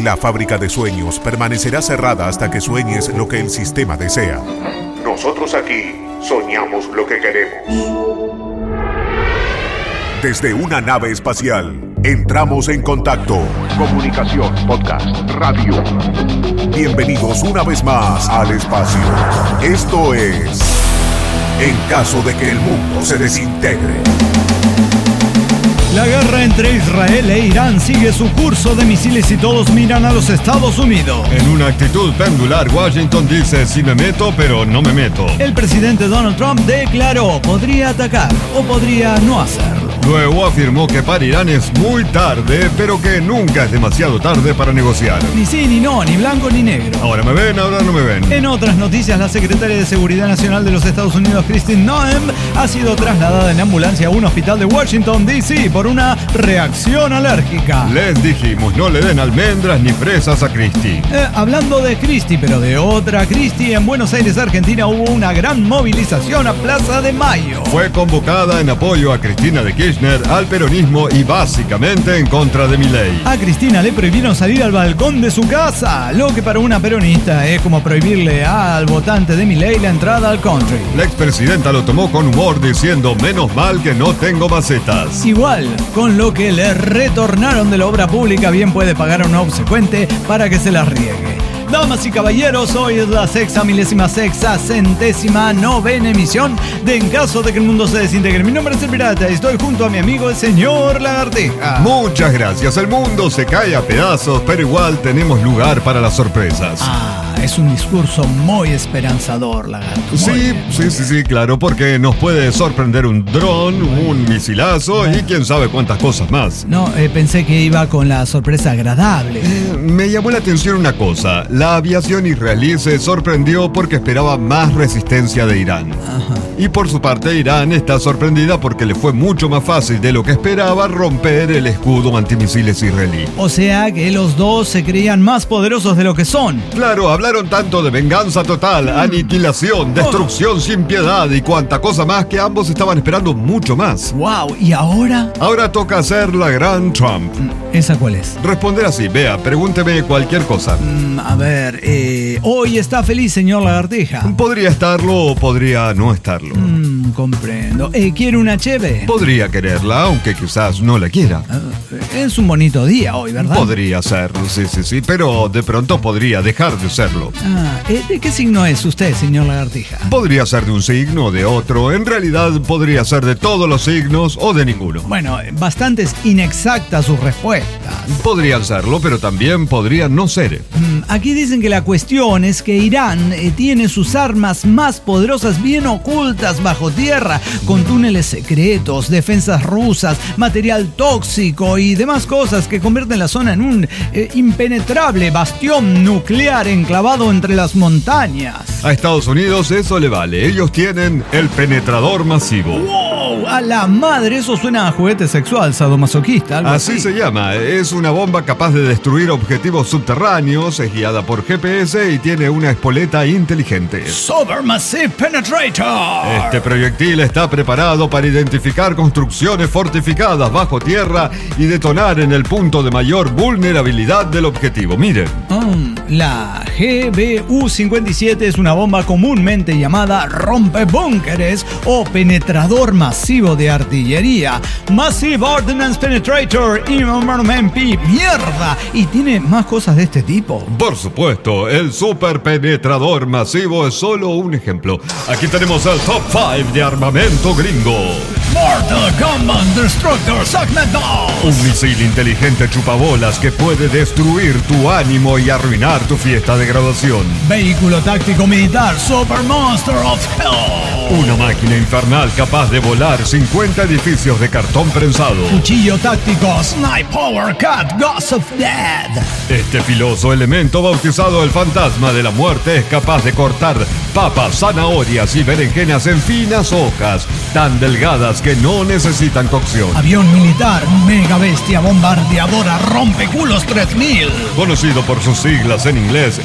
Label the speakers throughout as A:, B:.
A: La fábrica de sueños permanecerá cerrada hasta que sueñes lo que el sistema desea. Nosotros aquí soñamos lo que queremos. Desde una nave espacial, entramos en contacto. Comunicación, podcast, radio. Bienvenidos una vez más al espacio. Esto es En caso de que el mundo se desintegre.
B: La guerra entre Israel e Irán sigue su curso de misiles y todos miran a los Estados Unidos.
C: En una actitud pendular, Washington dice: sí me meto, pero no me meto.
B: El presidente Donald Trump declaró: podría atacar o podría no hacerlo.
C: Luego afirmó que para Irán es muy tarde, pero que nunca es demasiado tarde para negociar.
B: Ni sí, ni no, ni blanco ni negro.
C: Ahora me ven, ahora no me ven.
B: En otras noticias, la secretaria de Seguridad Nacional de los Estados Unidos, Kristi Noem, ha sido trasladada en ambulancia a un hospital de Washington, D.C. por una reacción alérgica.
C: Les dijimos, no le den almendras ni fresas a Kristi.
B: Hablando de Kristi, pero de otra Kristi, en Buenos Aires, Argentina, hubo una gran movilización a Plaza de Mayo.
C: Fue convocada en apoyo a Cristina de Kirchner, al peronismo y básicamente en contra de Milei.
B: A Cristina le prohibieron salir al balcón de su casa, lo que para una peronista es como prohibirle al votante de Milei la entrada al country.
C: La expresidenta lo tomó con humor diciendo: menos mal que no tengo macetas.
B: Igual, con lo que le retornaron de la obra pública, bien puede pagar a un obsecuente para que se las riegue. Damas y caballeros, hoy es la 6.000.000 emisión de En caso de que el mundo se desintegre. Mi nombre es El Pirata y estoy junto a mi amigo el señor Lagartija.
C: Muchas gracias. El mundo se cae a pedazos, pero igual tenemos lugar para las sorpresas.
B: Es un discurso muy esperanzador, Lagarto.
C: Sí, claro, porque nos puede sorprender un dron, un misilazo y quién sabe cuántas cosas más.
B: No, pensé que iba con la sorpresa agradable.
C: Me llamó la atención una cosa. La aviación israelí se sorprendió porque esperaba más resistencia de Irán.
B: Ajá.
C: Y por su parte, Irán está sorprendida porque le fue mucho más fácil de lo que esperaba romper el escudo antimisiles israelí.
B: O sea que los dos se creían más poderosos de lo que son.
C: Claro, hablaron tanto de venganza total, aniquilación, destrucción sin piedad y cuanta cosa más que ambos estaban esperando mucho más.
B: ¡Wow! ¿Y ahora?
C: Ahora toca hacer la gran Trump.
B: ¿Esa cuál es?
C: Responder así: vea, pregúnteme cualquier cosa.
B: A ver, hoy está feliz, señor Lagartija.
C: Podría estarlo o podría no estarlo.
B: Comprendo. ¿Quiere una cheve?
C: Podría quererla, aunque quizás no la quiera.
B: Es un bonito día hoy, ¿verdad?
C: Podría ser, sí, pero de pronto podría dejar de serlo.
B: ¿De qué signo es usted, señor Lagartija?
C: Podría ser de un signo o de otro. En realidad podría ser de todos los signos o de ninguno.
B: Bueno, bastantes inexactas sus respuestas.
C: Podrían serlo, pero también podrían no ser.
B: Aquí dicen que la cuestión es que Irán tiene sus armas más poderosas bien ocultas bajo tierra, con túneles secretos, defensas rusas, material tóxico y demás cosas que convierten la zona en un impenetrable bastión nuclear enclavado entre las montañas.
C: A Estados Unidos eso le vale. Ellos tienen el penetrador masivo.
B: ¡Wow! A la madre, eso suena a juguete sexual sadomasoquista.
C: Así se llama. Es una bomba capaz de destruir objetivos subterráneos, es guiada por GPS y tiene una espoleta inteligente.
B: Supermassive Penetrator.
C: Este proyectil está preparado para identificar construcciones fortificadas bajo tierra y detonar en el punto de mayor vulnerabilidad del objetivo. Miren.
B: La GBU-57 es una bomba comúnmente llamada rompebúnkeres o penetrador masivo de artillería. Massive Ordnance Penetrator MMP. ¡Mierda! ¿Y tiene más cosas de este tipo?
C: Por supuesto, el super penetrador masivo es solo un ejemplo. Aquí tenemos el top 5 de armamento gringo.
B: Mortal Combat Destructor Sagmetal.
C: Un misil inteligente chupabolas que puede destruir tu ánimo y arruinar tu fiesta de graduación.
B: Vehículo táctico militar Super Monster of Hell.
C: Una máquina infernal capaz de volar 50 edificios de cartón prensado.
B: Cuchillo táctico Snipe Power Cut Ghost of Death.
C: Este filoso elemento bautizado el fantasma de la muerte es capaz de cortar papas, zanahorias y berenjenas en finas hojas tan delgadas que que no necesitan cocción.
B: Avión militar, mega bestia bombardeadora rompeculos 3000.
C: Conocido por sus siglas en inglés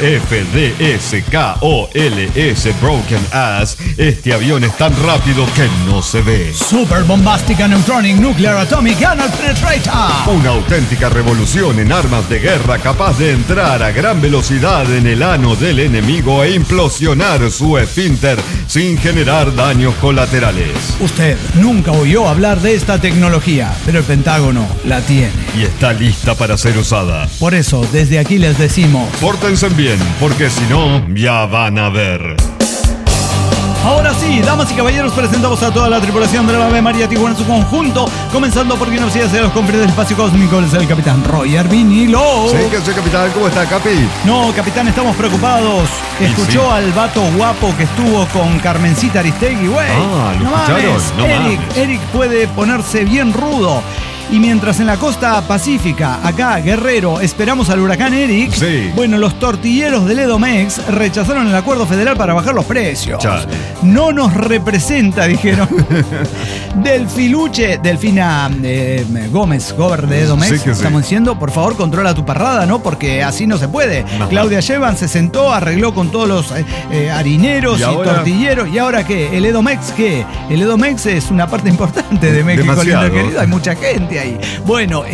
C: FDSKOLS Broken Ass, este avión es tan rápido que no se ve.
B: Super Bombastica Neutronic Nuclear Atomic Gunner Penetrator.
C: Una auténtica revolución en armas de guerra capaz de entrar a gran velocidad en el ano del enemigo e implosionar su esfínter sin generar daños colaterales.
B: Usted nunca oyó hablar de esta tecnología, pero el Pentágono la tiene.
C: Y está lista para ser usada.
B: Por eso, desde aquí les decimos:
C: pórtense bien, porque si no, ya van a ver.
B: Ahora sí, damas y caballeros, presentamos a toda la tripulación de la Ave María Tijuana en su conjunto, comenzando por quien nos sigue hacia los confines del espacio cósmico, es el capitán Roger Vinilo.
C: Sí, que soy capitán, ¿cómo está, Capi?
B: No, capitán, estamos preocupados. Escuchó al vato guapo que estuvo con Carmencita Aristegui, güey.
C: Ah, ¿lo escucharon? No mames.
B: Eric puede ponerse bien rudo. Y mientras en la costa pacífica, acá, Guerrero, esperamos al huracán Eric,
C: sí.
B: Bueno, los tortilleros del Edomex rechazaron el acuerdo federal para bajar los precios.
C: Chale.
B: No nos representa, dijeron. Delfina Gómez, gober de Edomex,
C: sí,
B: estamos diciendo, por favor, controla tu parrada, ¿no? Porque así no se puede. Ajá. Claudia Shevan se sentó, arregló con todos los harineros y tortilleros. ¿Y ahora qué? ¿El Edomex qué? El Edomex es una parte importante de México, lindo querido. Hay mucha gente ahí. Bueno,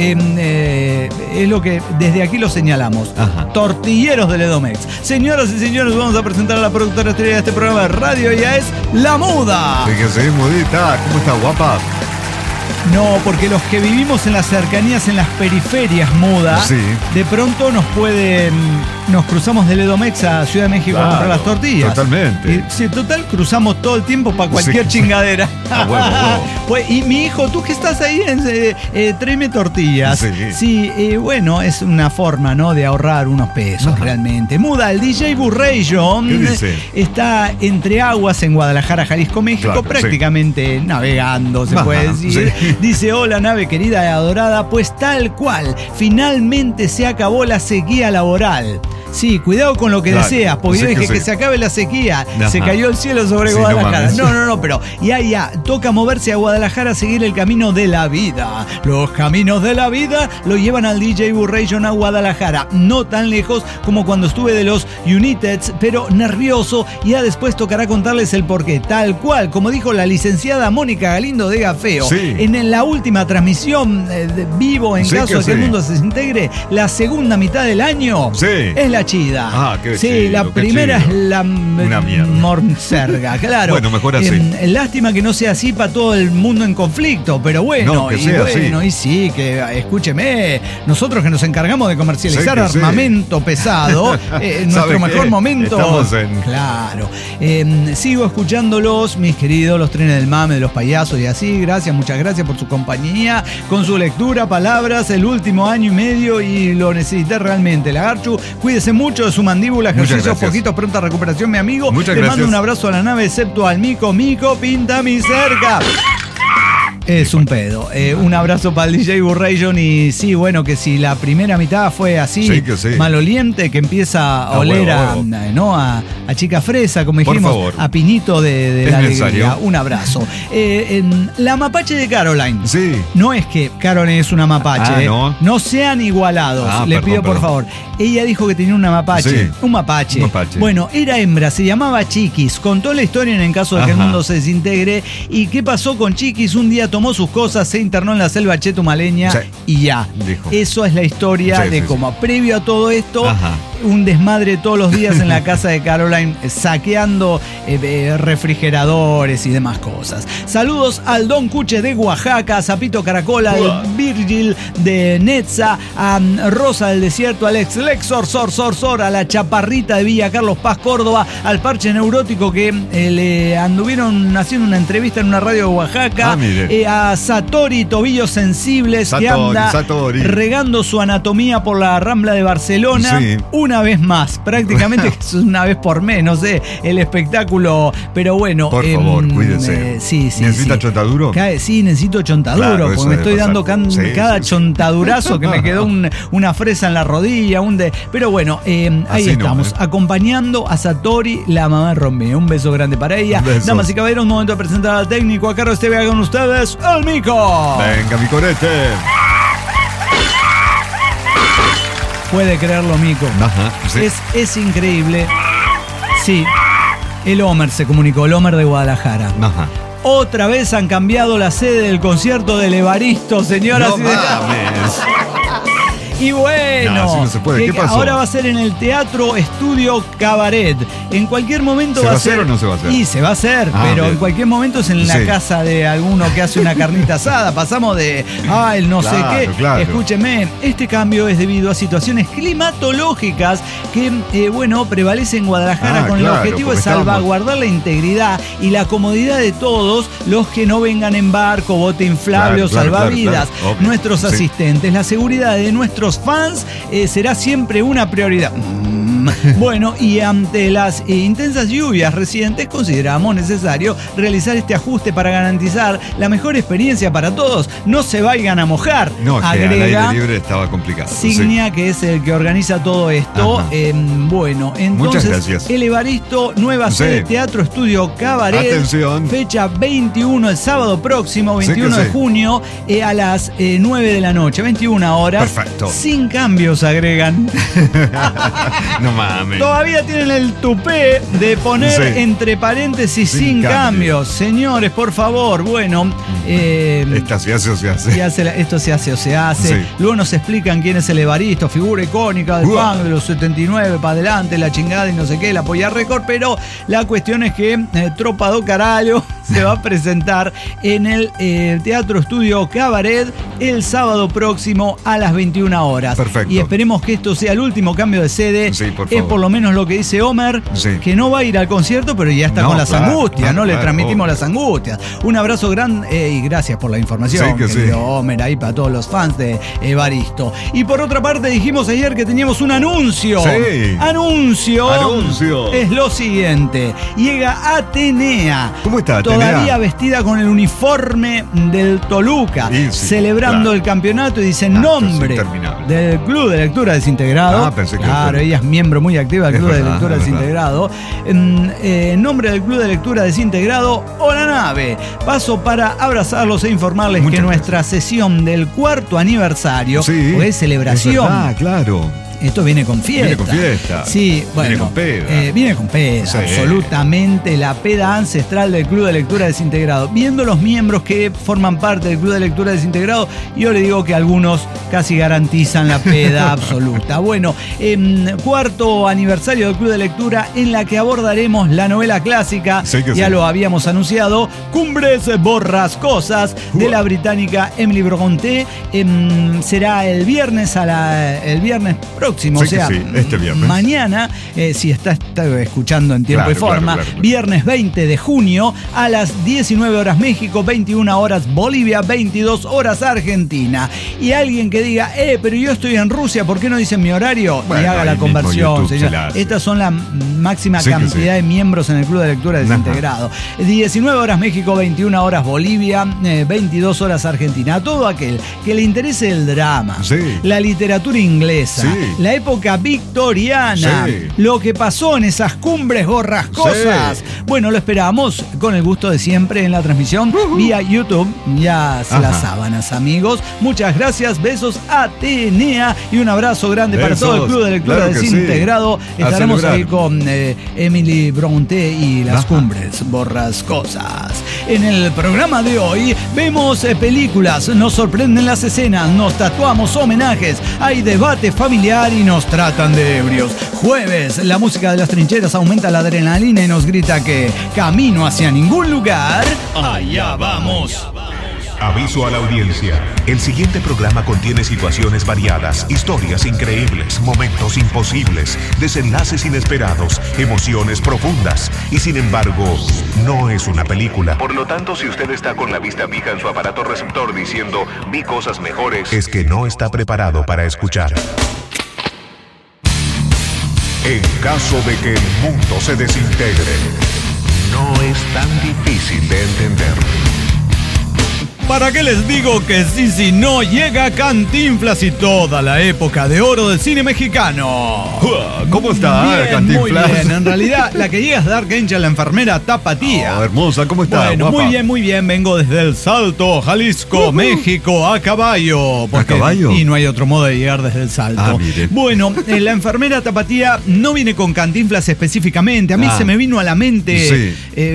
B: es lo que desde aquí lo señalamos.
C: Ajá.
B: Tortilleros del Edomex. Señoras y señores, vamos a presentar a la productora estrella de este programa de radio. Ella es La Muda.
C: Fíjese, mudita, ¿cómo está, guapa?
B: No, porque los que vivimos en las cercanías, en las periferias, Muda,
C: sí.
B: De pronto nos cruzamos del Edomex a Ciudad de México, claro, a comprar las tortillas.
C: Totalmente.
B: Sí, total, cruzamos todo el tiempo para cualquier chingadera.
C: Huevo.
B: Pues, y mi hijo, tú que estás ahí, tráeme tortillas. Sí, bueno, es una forma, ¿no?, de ahorrar unos pesos. Realmente. Muda, el DJ Burration está entre aguas en Guadalajara, Jalisco, México, claro, prácticamente navegando, se puede decir. Sí. Dice: hola, nave querida y adorada, pues tal cual, finalmente se acabó la sequía laboral. Sí, cuidado con lo que deseas, porque yo dije que se acabe la sequía. Ajá. Se cayó el cielo sobre Guadalajara. No, pero ya, toca moverse a Guadalajara, seguir el camino de la vida. Los caminos de la vida lo llevan al DJ Burration a Guadalajara. No tan lejos como cuando estuve de los Uniteds, pero nervioso. Y ya después tocará contarles el porqué. Tal cual, como dijo la licenciada Mónica Galindo de Gafeo, en la última transmisión vivo, en caso de que el mundo se desintegre, la segunda mitad del año es la chida.
C: Ah, qué
B: sí,
C: chido,
B: la primera es la morcerga, claro.
C: Bueno, mejor así.
B: Lástima que no sea así para todo el mundo en conflicto, pero bueno,
C: no,
B: y sí, que escúcheme, nosotros que nos encargamos de comercializar armamento pesado, nuestro mejor momento.
C: Estamos en...
B: Claro. Sigo escuchándolos, mis queridos, los trenes del mame, de los payasos y así. Gracias, muchas gracias por su compañía, con su lectura, palabras, el último año y medio, y lo necesité realmente. Lagarchu, cuídese mucho de su mandíbula, ejercicios poquitos, pronta recuperación, mi amigo. Le mando un abrazo a la nave, excepto al Mico, pinta mi cerca. Es un pedo. Un abrazo para el DJ Burration. Y sí, bueno, que si la primera mitad fue así, maloliente, que empieza a oler a chica fresa, como dijimos, a pinito de la alegría. Un abrazo. La mapache de Caroline.
C: Sí.
B: No es que Caroline es una mapache. No sean igualados. Le pido por favor. Ella dijo que tenía una mapache.
C: Sí.
B: Un mapache. Bueno, era hembra, se llamaba Chiquis. Contó la historia en el caso de que el mundo se desintegre. ¿Y qué pasó con Chiquis? Un día tomó sus cosas, se internó en la selva chetumaleña y ya. Dijo. Eso es la historia de cómo previo a todo esto, un desmadre todos los días en la casa de Caroline, saqueando refrigeradores y demás cosas. Saludos al Don Cuche de Oaxaca, a Zapito Caracola, al Virgil de Netza, a Rosa del Desierto, al ex Lexor Sor, a la Chaparrita de Villa Carlos Paz, Córdoba, al Parche Neurótico que le anduvieron haciendo una entrevista en una radio de Oaxaca, a Satori Tobillos Sensibles, que anda regando su anatomía por la Rambla de Barcelona. Un una vez más, prácticamente es una vez por mes, no sé, el espectáculo, pero bueno.
C: Por favor, cuídese.
B: Sí.
C: ¿Necesita chontaduro?
B: Sí, necesito chontaduro,
C: Claro,
B: porque me estoy dando cada
C: sí.
B: chontadurazo que me quedó una fresa en la rodilla, pero bueno, ahí
C: Así
B: estamos, acompañando a Satori, la mamá de Romeo. Un beso grande para ella.
C: Besos.
B: Damas y caballeros, un momento de presentar al técnico. A cargo Esteve con ustedes, el Mico.
C: Venga, mi corete.
B: Puede creerlo, Mico.
C: Ajá, sí.
B: Es increíble. Sí, el Homer se comunicó, el Homer de Guadalajara.
C: Ajá.
B: Otra vez han cambiado la sede del concierto del Evaristo, señoras y señores. Y bueno,
C: No, así no se puede. ¿Qué pasó?
B: Ahora va a ser en el Teatro Estudio Cabaret. En cualquier momento
C: ¿Se va a hacer o no se va a hacer?
B: Y se va a hacer, pero
C: bien.
B: en cualquier momento es en la casa de alguno que hace una carnita asada. Pasamos de, el no sé qué.
C: Claro.
B: Escúcheme, este cambio es debido a situaciones climatológicas que, prevalecen en Guadalajara con el objetivo de salvaguardar la integridad y la comodidad de todos los que no vengan en barco, bote inflable o salvavidas.
C: Claro.
B: Nuestros asistentes, la seguridad de nuestros fans será siempre una prioridad. Bueno, y ante las intensas lluvias recientes consideramos necesario realizar este ajuste para garantizar la mejor experiencia para todos. No se vayan a mojar.
C: No, es que
B: agrega
C: al aire libre estaba complicado.
B: Signia, que es el que organiza todo esto. Entonces,
C: muchas gracias.
B: El Evaristo, nueva sede, Teatro Estudio Cabaret.
C: Atención.
B: Fecha 21, el sábado próximo, 21 de junio, a las 9 de la noche, 21 horas.
C: Perfecto.
B: Sin cambios, agregan.
C: No mames.
B: Todavía tienen el tupé de poner entre paréntesis sin cambios. Señores, por favor, bueno.
C: ¿Esta se hace o se hace?
B: Esto se hace o se hace.
C: Sí.
B: Luego nos explican quién es el Evaristo, figura icónica del punk de los 79 para adelante, la chingada y no sé qué, la polla récord. Pero la cuestión es que Tropa do Caralho se va a presentar en el Teatro Estudio Cabaret el sábado próximo a las 21 horas.
C: Perfecto.
B: Y esperemos que esto sea el último cambio de sede.
C: Sí, por
B: Es
C: favor.
B: por lo menos lo que dice Homer, que no va a ir al concierto, pero ya está con las angustias, ¿no? Le transmitimos las angustias. Un abrazo grande y gracias por la información, querido Homer, ahí para todos los fans de Evaristo. Y por otra parte, dijimos ayer que teníamos un anuncio.
C: Sí.
B: Anuncio. Es lo siguiente. Llega Atenea.
C: ¿Cómo está Atenea?
B: Todavía vestida con el uniforme del Toluca, celebrando el campeonato, y dice nombre del Club de Lectura Desintegrado.
C: Pensé que
B: ella es miembro muy activa del Club de Lectura Desintegrado. En nombre del Club de Lectura Desintegrado, Hola Nave. Paso para abrazarlos e informarles que nuestra sesión del 4º aniversario fue celebración.
C: Claro.
B: Esto viene con fiesta.
C: Viene con fiesta.
B: Sí, bueno.
C: Viene con peda.
B: Viene con peda,
C: Sí.
B: absolutamente. La peda ancestral del Club de Lectura Desintegrado. Viendo los miembros que forman parte del Club de Lectura Desintegrado, yo le digo que algunos casi garantizan la peda absoluta. Bueno, 4º aniversario del Club de Lectura, en la que abordaremos la novela clásica, lo habíamos anunciado, Cumbres Borrascosas, de la británica Emily Brontë. Será el viernes próximo,
C: este viernes.
B: Mañana, si está escuchando en tiempo y forma, viernes 20 de junio a las 19 horas México, 21 horas Bolivia, 22 horas Argentina. Y alguien que diga, pero yo estoy en Rusia, ¿por qué no dicen mi horario? Y haga la conversión, señor. Estas son la máxima cantidad de miembros en el Club de Lectura Desintegrado. 19 horas México, 21 horas Bolivia, 22 horas Argentina. A todo aquel que le interese el drama, la literatura inglesa, la época victoriana, lo que pasó en esas cumbres borrascosas. Bueno, lo esperamos con el gusto de siempre en la transmisión vía YouTube. Ya se las sábanas, amigos. Muchas gracias, besos a Atenea y un abrazo grande para todo el Club de Lectura Desintegrado. Estaremos ahí con Emily Brontë y las cumbres borrascosas. En el programa de hoy vemos películas, nos sorprenden las escenas, nos tatuamos homenajes, hay debate familiar y nos tratan de ebrios. Jueves, la música de las trincheras aumenta la adrenalina y nos grita que camino hacia ningún lugar, allá vamos.
A: Aviso a la audiencia. El siguiente programa contiene situaciones variadas, historias increíbles, momentos imposibles, desenlaces inesperados, emociones profundas. Y sin embargo, no es una película. Por lo tanto, si usted está con la vista fija en su aparato receptor diciendo "vi cosas mejores", es que no está preparado para escuchar. En caso de que el mundo se desintegre, no es tan difícil de entender.
B: ¿Para qué les digo que sí, no llega Cantinflas y toda la época de oro del cine mexicano?
C: ¿Cómo está,
B: bien,
C: Cantinflas?
B: Muy bien, en realidad la que llega es Dark Angel, la enfermera tapatía.
C: Oh, hermosa, ¿cómo está?
B: Bueno,
C: guapa?
B: muy bien, vengo desde El Salto, Jalisco, México, a caballo.
C: ¿A caballo?
B: Y no hay otro modo de llegar desde El Salto.
C: Ah, mire.
B: Bueno, la enfermera tapatía no viene con Cantinflas específicamente. A mí se me vino a la mente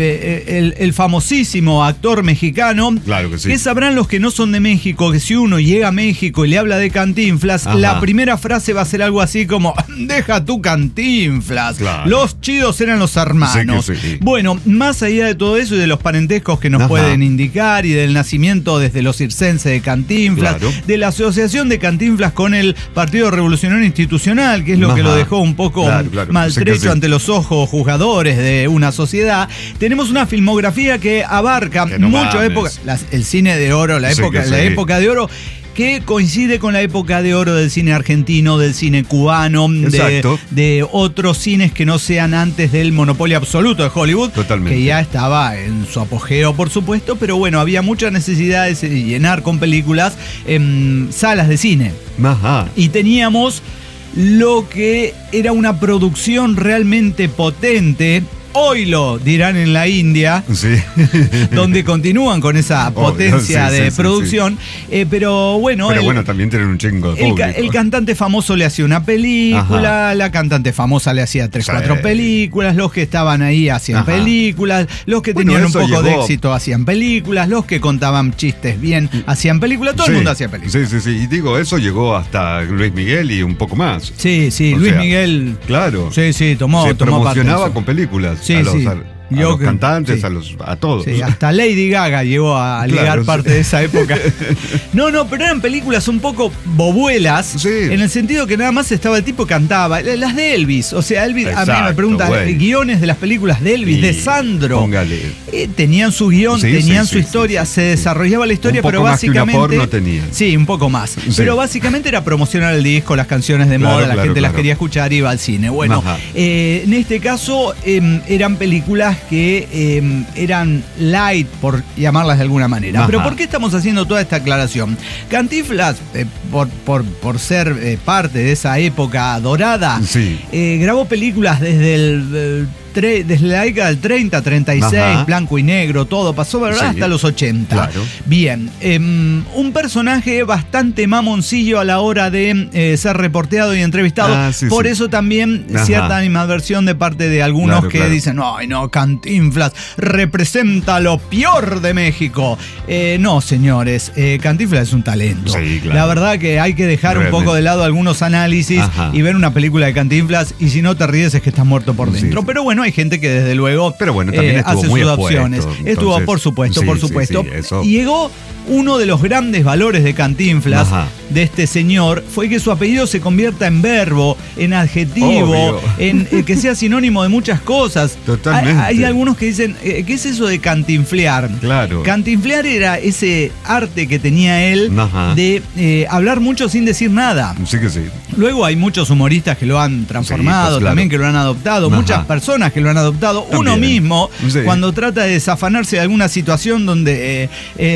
B: el famosísimo actor mexicano.
C: Claro que sí.
B: Que sabrán los que no son de México que si uno llega a México y le habla de Cantinflas, la primera frase va a ser algo así como: deja tu Cantinflas. Claro. Los chidos eran los hermanos. Sí. Bueno, más allá de todo eso y de los parentescos que nos pueden indicar y del nacimiento desde los circenses de Cantinflas, de la asociación de Cantinflas con el Partido Revolucionario Institucional, que es lo que lo dejó un poco maltrecho ante los ojos juzgadores de una sociedad, tenemos una filmografía que abarca muchas épocas, el cine de oro, la época de oro, que coincide con la época de oro del cine argentino, del cine cubano, de otros cines que no sean antes del monopolio absoluto de Hollywood. Totalmente. Que ya estaba en su apogeo, por supuesto, pero bueno, había mucha necesidad de llenar con películas salas de cine. Y teníamos lo que era una producción realmente potente. Hoy lo dirán en la India, donde continúan con esa potencia de producción. Pero bueno,
C: también tienen un chingo de público.
B: El cantante famoso le hacía una película, la cantante famosa le hacía 3-4 películas, los que estaban ahí hacían películas, los que tenían un poco de éxito hacían películas, los que contaban chistes bien hacían películas, todo el mundo hacía películas.
C: Sí, y digo, eso llegó hasta Luis Miguel y un poco más.
B: Luis Miguel.
C: Claro.
B: tomó
C: promocionaba
B: parte
C: con películas.
B: Sí,
C: a los cantantes, a todos.
B: Sí, hasta Lady Gaga llegó a ligar parte de esa época. No, pero eran películas un poco bobuelas, en el sentido que nada más estaba el tipo cantaba. Las de Elvis, o sea, Elvis, a mí me preguntan, guiones de las películas de Elvis, de Sandro. Tenían su guión, tenían su historia, se desarrollaba la historia, pero básicamente...
C: Un poco más que una porno tenía.
B: Sí, un poco más. Pero básicamente era promocionar el disco, las canciones de moda, la gente las quería escuchar y iba al cine. Bueno, en este caso eran películas que eran light, por llamarlas de alguna manera. Pero ¿por qué estamos haciendo toda esta aclaración? Cantinflas, por ser parte de esa época dorada, grabó películas desde la década del 30, 36, blanco y negro, todo pasó, ¿verdad? Hasta los 80. Bien, un personaje bastante mamoncillo a la hora de ser reporteado y entrevistado. Por eso también cierta animadversión de parte de algunos que dicen: ay, no, Cantinflas representa lo peor de México. No, señores, Cantinflas es un talento. La verdad que hay que dejar un poco de lado algunos análisis y ver una película de Cantinflas, y si no te ríes es que estás muerto por dentro. Pero bueno, hay gente que desde luego
C: también
B: hace sus opciones. Estuvo, por supuesto. Y llegó uno de los grandes valores de Cantinflas, de este señor, fue que su apellido se convierta en verbo, en adjetivo, en que sea sinónimo de muchas cosas.
C: Totalmente.
B: Hay algunos que dicen, ¿qué es eso de cantinflear? Cantinflear era ese arte que tenía él de hablar mucho sin decir nada. Luego hay muchos humoristas que lo han transformado, también que lo han adoptado, muchas personas que lo han adoptado. También. Uno mismo, cuando trata de desafanarse de alguna situación donde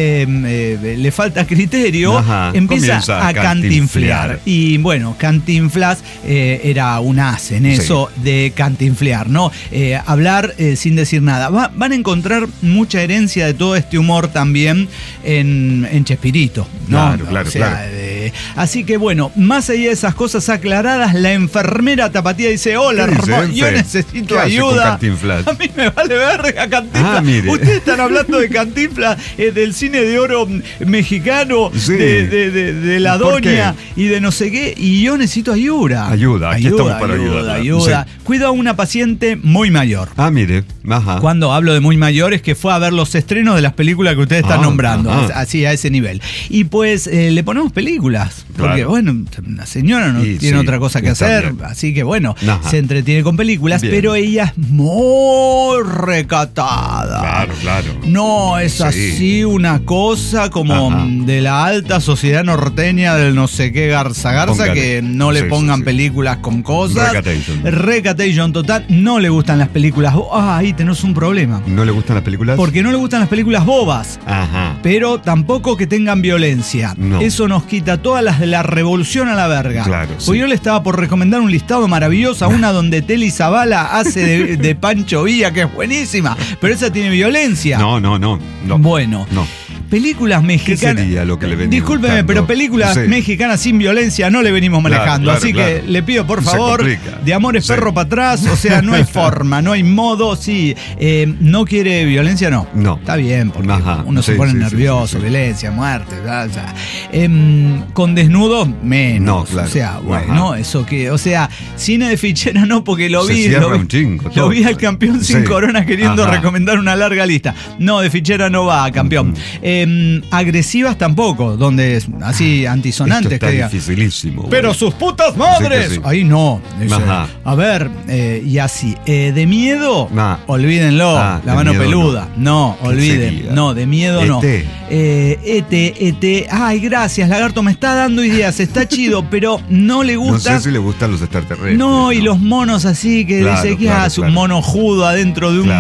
B: le falta criterio, empieza a cantinflear. Y bueno, Cantinflas era un as en eso de cantinflear, ¿no? Hablar sin decir nada. Van a encontrar mucha herencia de todo este humor también en Chespirito, ¿no? Claro. Así que bueno, más allá de esas cosas aclaradas, la enfermera tapatía dice: hola, Ramón, yo necesito ayuda. A mí me vale verga Cantinflas. Ustedes están hablando de Cantinflas, del cine de oro mexicano, de la doña y de no sé qué, y yo necesito ayuda.
C: Aquí estamos para ayudar.
B: Cuido a una paciente muy mayor.
C: Mire.
B: Cuando hablo de muy mayor es que fue a ver los estrenos de las películas que ustedes están nombrando, así a ese nivel. Y pues le ponemos películas. películas.
C: Claro.
B: Porque, bueno, la señora no tiene otra cosa que hacer, así que, bueno, se entretiene con películas, pero ella es muy recatada.
C: Claro.
B: No es así una cosa como de la alta sociedad norteña del no sé qué Garza, que no le pongan películas con cosas. Recatation total. No le gustan las películas. Ahí tenés un problema.
C: ¿No le gustan las películas?
B: Porque no le gustan las películas bobas. Pero tampoco que tengan violencia.
C: No.
B: Eso nos quita todas las de la revolución a la verga.
C: Claro,
B: Pues yo le estaba por recomendar un listado maravilloso, una donde Telly Savalas hace de Pancho Villa, que es buenísima, pero esa tiene violencia.
C: No.
B: Bueno.
C: No.
B: Películas mexicanas.
C: ¿Qué sería lo que le venimos
B: Discúlpeme,
C: buscando?
B: pero películas mexicanas sin violencia no le venimos manejando. Así que le pido, por favor, de Amores Perro para atrás. O sea, no hay forma, no hay modo. Sí, no quiere violencia, no. Está bien, porque uno se pone nervioso, violencia, muerte. Con desnudo, menos. O sea, bueno, eso que. O sea, cine de fichera no, porque lo vi. Lo vi al campeón sin corona queriendo recomendar una larga lista. No, de fichera no va, campeón. Agresivas tampoco, donde es así antisonantes.
C: Esto está dificilísimo.
B: Pero sus putas madres. Sí. Ahí no. Dice, a ver, y así. De miedo, olvídenlo. La mano peluda. No, olviden. No, de miedo no. ET. Ay, gracias, Lagarto, me está dando ideas. Está chido, pero no le gusta.
C: No sé si le gustan los extraterrestres.
B: No, y los monos así que dice que hace un mono judo adentro de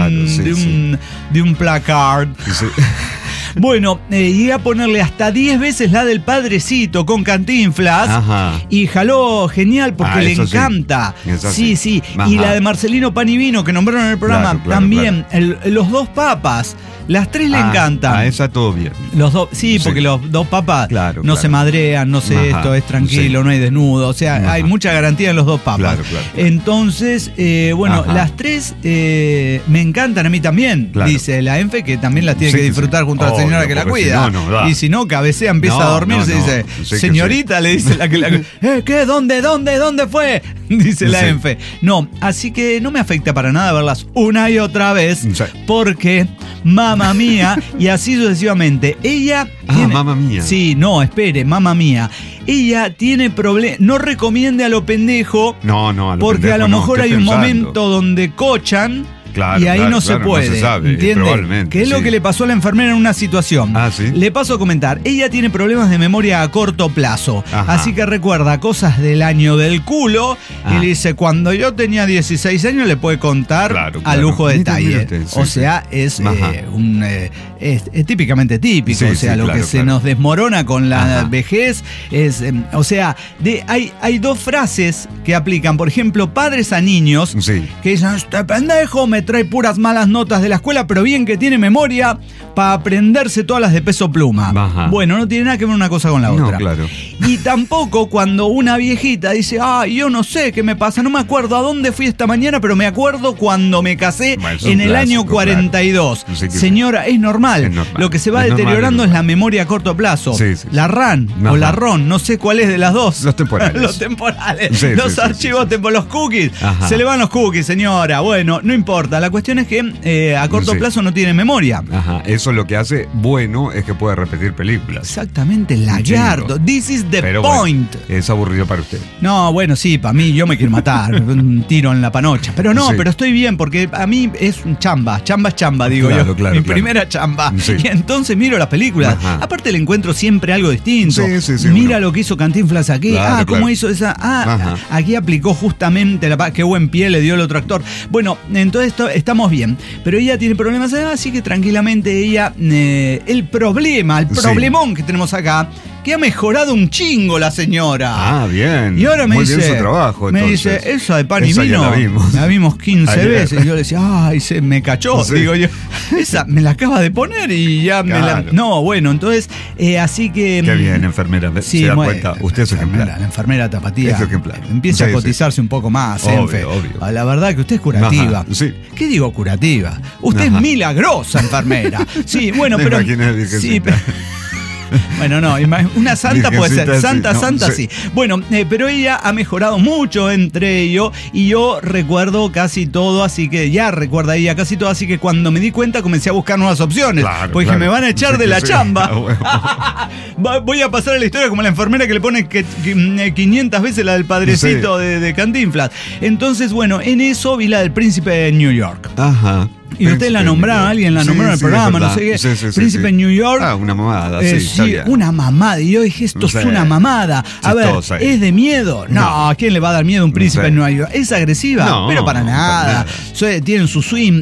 B: un placard. Bueno, llegué a ponerle hasta 10 veces la del Padrecito con Cantinflas. Y jaló genial porque le encanta. Sí. Y la de Marcelino Panivino que nombraron en el programa también. Los dos papas. Las tres le encantan.
C: Esa todo bien.
B: Los dos, porque los dos papas no se madrean, no sé esto, es tranquilo, no hay desnudo. O sea, hay mucha garantía en los dos papas. Entonces, las tres me encantan a mí también, dice la Enfe, que también las tiene que disfrutar junto a la señora que la cuida. Y si no, cabecea, empieza a dormirse y dice, señorita, le dice la que la ¿qué? ¿Dónde fue? Dice la Enfe. No, así que no me afecta para nada verlas una y otra vez, porque Mamma Mía, y así sucesivamente. Ella tiene,
C: Mamma Mía.
B: Sí, no, espere, Mamma Mía. Ella tiene problemas. No recomiende a lo pendejo.
C: No, a lo
B: porque a lo mejor hay un momento donde cochan. Y ahí no se puede,
C: no se sabe,
B: ¿entiende? ¿Qué es lo que le pasó a la enfermera en una situación? Le paso a comentar. Ella tiene problemas de memoria a corto plazo. Así que recuerda cosas del año del culo. Y le dice, cuando yo tenía 16 años, le puede contar a lujo de detalle. O sea, es típicamente típico. O sea, lo que se nos desmorona con la vejez es... o sea, hay dos frases que aplican. Por ejemplo, padres a niños que dicen, este pendejo me trae puras malas notas de la escuela, pero bien que tiene memoria para aprenderse todas las de Peso Pluma. Bueno, no tiene nada que ver una cosa con la otra. Y tampoco cuando una viejita dice, yo no sé qué me pasa, no me acuerdo a dónde fui esta mañana, pero me acuerdo cuando me casé en el año 42. Señora, es normal. Lo que se va deteriorando es la memoria a corto plazo. La RAN o la RON, no sé cuál es de las dos.
C: Los temporales.
B: Los temporales. Los archivos, los cookies. Se le van los cookies, señora. Bueno, no importa. La cuestión es que a corto plazo no tiene memoria.
C: Eso lo que hace bueno es que puede repetir películas.
B: Exactamente, Lagarto. This is the point.
C: Bueno, es aburrido para usted.
B: No, bueno, sí, para mí yo me quiero matar. Un tiro en la panocha. Pero no, pero estoy bien porque a mí es un chamba. Chamba es chamba, digo yo. Mi primera chamba. Y entonces miro las películas. Aparte le encuentro siempre algo distinto. Mira lo que hizo Cantinflas aquí. ¿Cómo hizo esa? Aquí aplicó justamente qué buen pie le dio el otro actor. Bueno, entonces estamos bien, pero ella tiene problemas, así que tranquilamente ella, el problemón que tenemos acá, que ha mejorado un chingo la señora.
C: Bien.
B: Y ahora me dice,
C: bien su trabajo,
B: me dice, esa de pan y vino, la vimos 15 veces. Y yo le decía, se me cachó, digo yo. Esa me la acaba de poner y ya me la... No, bueno, entonces, así que...
C: Qué bien, enfermera, se da cuenta, usted es ejemplar.
B: La enfermera tapatía.
C: Es ejemplar.
B: Empieza a cotizarse un poco más, Enfe.
C: Obvio.
B: La verdad que usted es curativa. ¿Qué digo curativa? Usted es milagrosa, enfermera. Sí, bueno, pero...
C: Sí,
B: Bueno, no, una santa puede ser. Santa sí. Bueno, pero ella ha mejorado mucho entre ello y yo recuerdo casi todo, así que ya recuerda ella casi todo, así que cuando me di cuenta comencé a buscar nuevas opciones. Porque dije, me van a echar de la chamba. Voy a pasar a la historia como la enfermera que le pone 500 veces la del padrecito de Cantinflas. Entonces, bueno, en eso vi la del Príncipe de New York.
C: Ajá.
B: Y ustedes la nombraron, alguien la nombró en el programa, no sé qué. Príncipe de New York.
C: Una mamada,
B: una mamada. Y yo dije, esto es una mamada. A ver, ¿es de miedo? No, ¿a quién le va a dar miedo a un príncipe en Nueva York? ¿Es agresiva? No, pero para nada. Tienen su swing.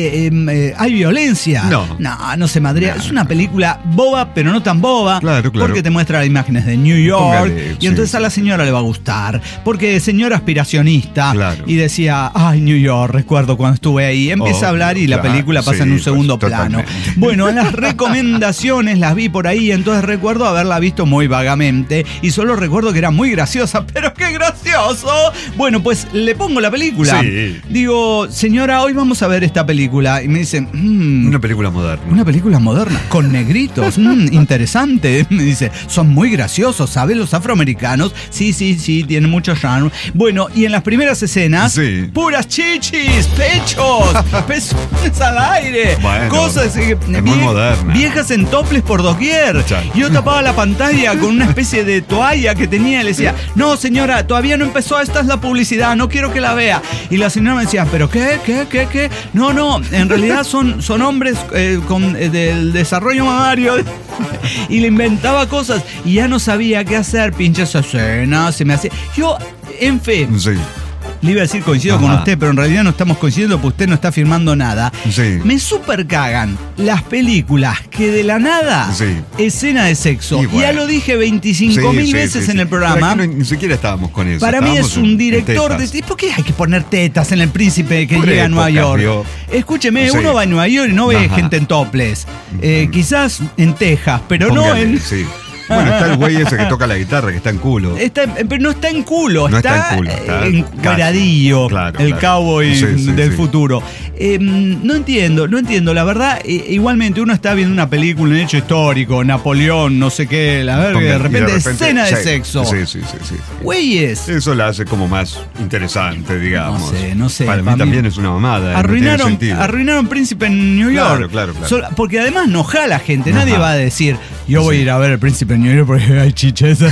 B: ¿Hay violencia? No se madrea. Es una película boba, pero no tan boba. Claro. Porque te muestra las imágenes de New York. Y entonces a la señora le va a gustar. Porque es señora aspiracionista. Y decía, ay, New York, recuerdo cuando estuve ahí. Empieza a hablar y la película pasa en un segundo plano. Bueno, las recomendaciones las vi por ahí, entonces recuerdo haberla visto muy vagamente y solo recuerdo que era muy graciosa. ¡Pero qué gracioso! Bueno, pues le pongo la película. Digo, señora, hoy vamos a ver esta película. Y me dice,
C: una película moderna.
B: Una película moderna, con negritos. Interesante. Me dice, son muy graciosos, ¿sabes? Los afroamericanos. Sí, tienen mucho charme. Bueno, y en las primeras escenas, puras chichis, pechos al aire, cosas
C: muy modernas,
B: viejas en toples por doquier. Yo tapaba la pantalla con una especie de toalla que tenía y le decía, no señora, todavía no empezó, esta es la publicidad, no quiero que la vea. Y la señora me decía, ¿pero qué? No, en realidad son hombres del desarrollo mamario. Y le inventaba cosas y ya no sabía qué hacer, pinches escenas, se me hacía. Yo, en fe. Le iba a decir coincido con usted, pero en realidad no estamos coincidiendo porque usted no está firmando nada. Me super cagan las películas que de la nada escena de sexo. Y ya lo dije 25.000 veces en el programa.
C: Es que ni siquiera estábamos con eso.
B: Para mí es un director de... ¿Por qué hay que poner tetas en El Príncipe que llega a Nueva York? Escúcheme, uno va a Nueva York y no ve gente en topless. Quizás en Texas, pero no en...
C: Bueno, está el güey ese que toca la guitarra, que está en culo.
B: Pero no está en culo, está en cuadradillo, el cowboy del futuro. No entiendo, la verdad, igualmente uno está viendo una película, un hecho histórico, Napoleón, no sé qué, la verga, de repente escena de sexo.
C: Sí.
B: Güeyes.
C: Eso la hace como más interesante, digamos.
B: No sé.
C: Para mí también es una mamada.
B: Arruinaron Príncipe en New York.
C: Claro.
B: Porque además no jala gente, nadie va a decir, yo voy a ir a ver El Príncipe en New York porque hay chichas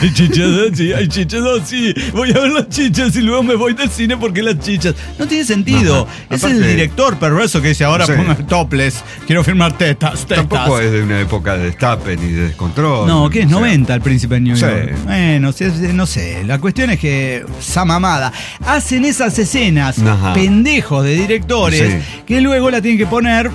B: así. Voy a ver las chichas y luego me voy del cine porque las chichas. No tiene sentido. Ese es el director perverso que dice, ahora pongo topless, quiero filmar tetas.
C: Tampoco es de una época de destape ni de descontrol.
B: No, que es 90 El Príncipe en New York. Bueno, no sé. La cuestión es que esa mamada hacen esas escenas pendejos de directores que luego la tienen que poner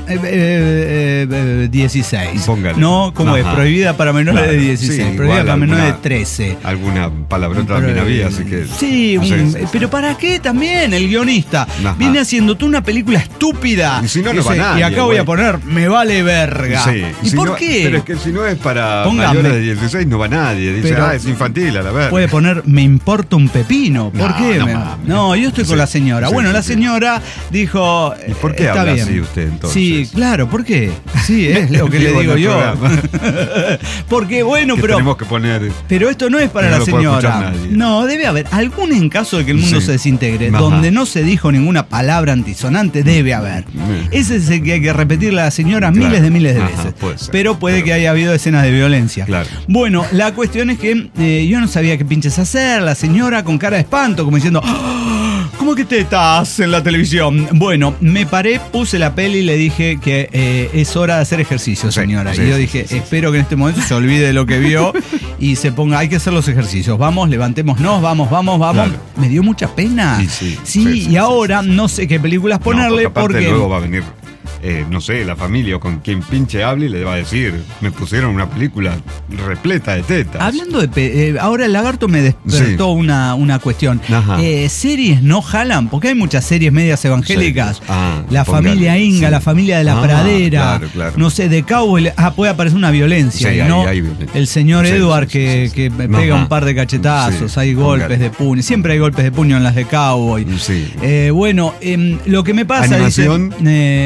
B: 16.
C: Póngale.
B: No, como es prohibida para menores de 16, prohibida para menores de 13.
C: Alguna palabrota también había, así que...
B: Sí, pero ¿para qué también el guionista viene haciendo tú una película estúpida?
C: Y si no va nadie.
B: Y acá voy a poner, me vale verga. ¿Y
C: si
B: por qué?
C: Pero es que si no es para mayores de 16 no va nadie. Dice, es infantil, a la verga.
B: Puede poner, me importa un pepino. ¿Por qué? No, yo estoy con la señora. Bueno, la señora dijo...
C: ¿Y por qué habla así usted entonces?
B: Sí, claro, ¿por qué? Sí, es lo que le digo yo. Porque bueno, pero...
C: Tenemos que poner...
B: Pero esto no es para la señora. No, debe haber algún, en caso de que el mundo se desintegre, donde no se dijo ninguna palabra antisonante, debe haber. Ese es el que hay que repetirle a la señora miles de veces. Pero puede que haya habido escenas de violencia. Bueno, la cuestión es que yo no sabía qué pinches hacer. La señora con cara de espanto, como diciendo... ¿Cómo que tetas en la televisión? Bueno, me paré, puse la peli y le dije que es hora de hacer ejercicio, señora. Y yo dije, espero que en este momento se olvide de lo que vio y se ponga, hay que hacer los ejercicios. Vamos, levantémonos, vamos. Claro. Me dio mucha pena. Y ahora no sé qué películas ponerle porque
C: luego va a venir... no sé, la familia o con quien pinche hable y le va a decir, me pusieron una película repleta de tetas.
B: Hablando de... ahora el lagarto me despertó una cuestión. ¿Series no jalan? Porque hay muchas series medias evangélicas. La familia Inga, la familia de la pradera. Claro. No sé, de Cowboy puede aparecer una violencia. ¿no? El señor Edward que pega un par de cachetazos. Hay golpes de puño. Siempre hay golpes de puño en las de Cowboy. Bueno, lo que me pasa...
C: ¿Animación?
B: Dice,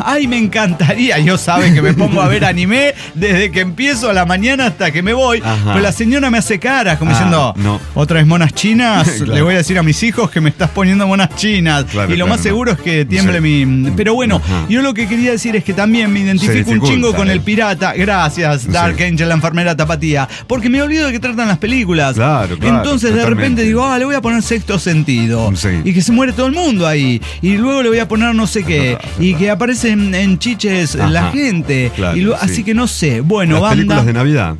B: Ay, me encantaría. Yo saben que me pongo a ver anime desde que empiezo a la mañana hasta que me voy.
C: Ajá.
B: Pero la señora me hace caras como diciendo,
C: no.
B: ¿otra vez monas chinas?
C: Claro.
B: Le voy a decir a mis hijos que me estás poniendo monas chinas.
C: Claro,
B: y lo más seguro es que tiemble mi... Pero bueno,
C: Ajá.
B: yo lo que quería decir es que también me identifico un chingo con el pirata. Gracias, Dark Angel, la enfermera tapatía. Porque me olvido de que tratan las películas.
C: Claro.
B: Entonces de
C: totalmente.
B: repente digo, le voy a poner Sexto Sentido.
C: Sí.
B: Y que se muere todo el mundo ahí. Y luego le voy a poner no sé qué. Y que aparecen en chiches
C: Ajá.
B: la gente.
C: Claro,
B: Y luego,
C: sí.
B: así que no sé. Bueno,
C: Las
B: banda.
C: películas de Navidad.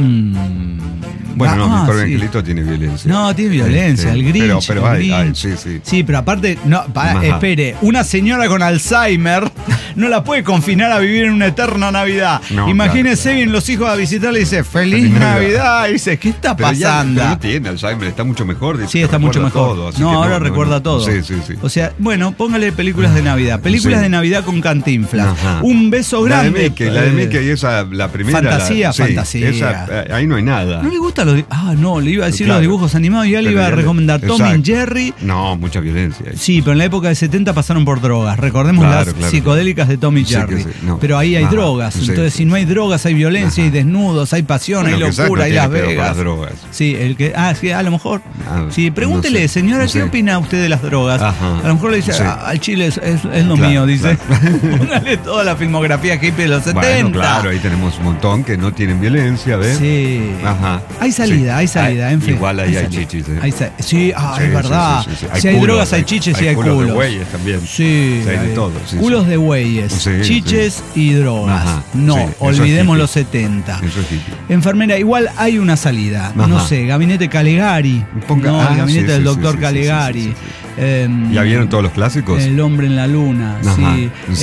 C: Bueno, no, mi pobre
B: sí.
C: angelito tiene violencia.
B: No, tiene violencia, el Grinch.
C: Pero
B: el
C: hay,
B: Grinch.
C: sí.
B: Sí, pero aparte, no,
C: Ajá.
B: espere, una señora con Alzheimer no la puede confinar a vivir en una eterna Navidad.
C: No,
B: Imagínese,
C: claro.
B: vienen los hijos a visitarle y dice, ¡Feliz Navidad! Y dice, ¿qué está
C: Pero ya
B: pasando?
C: no tiene Alzheimer, está mucho mejor.
B: Sí, está mucho
C: recuerda
B: mejor.
C: todo, así
B: No,
C: que
B: ahora recuerda todo.
C: Sí.
B: O sea, bueno, póngale películas de Navidad. Películas
C: Sí.
B: de Navidad con Cantinflas.
C: Ajá.
B: Un beso grande.
C: La de Mickey, esa, la primera.
B: Fantasía,
C: sí,
B: fantasía.
C: Esa, ahí no hay nada.
B: ¿No le gustan los... no, le iba a decir
C: Claro.
B: los dibujos animados y ya le
C: Pero
B: iba a
C: ya
B: recomendar Tom
C: exacto.
B: and Jerry.
C: No, mucha violencia.
B: Sí, pero en la época de 70 pasaron por drogas. Recordemos
C: Claro,
B: las psicodélicas de Tom y
C: Sí,
B: Jerry.
C: que sí, no.
B: Pero ahí hay
C: Ajá,
B: drogas.
C: sí,
B: Entonces,
C: sí.
B: si no hay drogas, hay violencia, hay desnudos, hay pasión,
C: Bueno,
B: hay
C: quizás
B: locura,
C: no
B: hay
C: tiene
B: Las
C: pedo con
B: Vegas.
C: las drogas.
B: Sí, sí, a lo mejor. Sí,
C: no
B: pregúntele,
C: sé,
B: señora,
C: no
B: ¿qué
C: sé.
B: opina usted de las drogas?
C: Ajá.
B: A lo mejor le dice,
C: Sí.
B: al Chile es lo
C: Claro,
B: mío, dice.
C: claro.
B: Póngale toda la filmografía hippie de los 70.
C: Bueno, claro, ahí tenemos un montón que no tienen violencia, ¿ves?
B: Sí.
C: Ajá.
B: Hay salida,
C: Sí.
B: hay salida, en fin.
C: Igual ahí hay
B: salida.
C: chichis, ¿eh?
B: Sí,
C: Sí,
B: es verdad.
C: sí.
B: Si hay
C: culos,
B: drogas, hay chiches y hay
C: culos
B: culos.
C: de güeyes también.
B: Sí,
C: hay de todo. Sí,
B: culos
C: sí.
B: de bueyes,
C: Sí,
B: chiches y drogas.
C: Ajá,
B: No,
C: sí, eso
B: olvidemos
C: es
B: los 70.
C: Eso es hippie.
B: Enfermera, igual hay una salida.
C: Ajá.
B: No sé, Gabinete Caligari. El gabinete del doctor Caligari.
C: Sí. ¿Ya vieron todos los clásicos?
B: El hombre en la luna.
C: Ajá,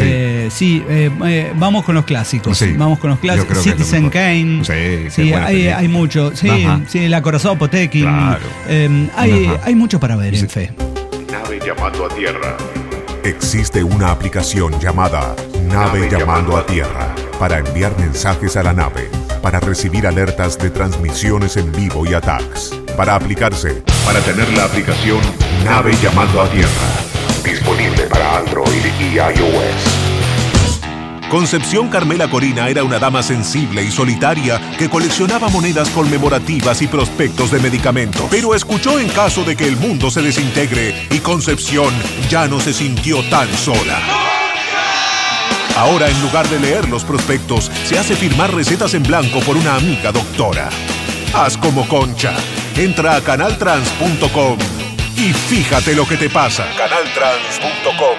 B: Sí. Vamos con los clásicos.
C: Sí,
B: Vamos con los
C: yo creo
B: clásicos.
C: que es lo
B: Citizen
C: mejor.
B: Kane.
C: Sí, buena película.
B: hay mucho. Sí,
C: Ajá.
B: sí, La Corazón Potekin.
C: Claro. Ajá.
B: Hay mucho para ver en fe.
A: Nave llamando a tierra. Existe una aplicación llamada Nave llamando a tierra para enviar mensajes a la nave, para recibir alertas de transmisiones en vivo y attacks. Para aplicarse, para tener la aplicación Nave llamando a tierra. Disponible para Android y iOS. Concepción Carmela Corina era una dama sensible y solitaria que coleccionaba monedas conmemorativas y prospectos de medicamentos. Pero escuchó en caso de que el mundo se desintegre y Concepción ya no se sintió tan sola. Ahora, en lugar de leer los prospectos, se hace firmar recetas en blanco por una amiga doctora. Haz como Concha. Entra a canaltrans.com y fíjate lo que te pasa. Canaltrans.com.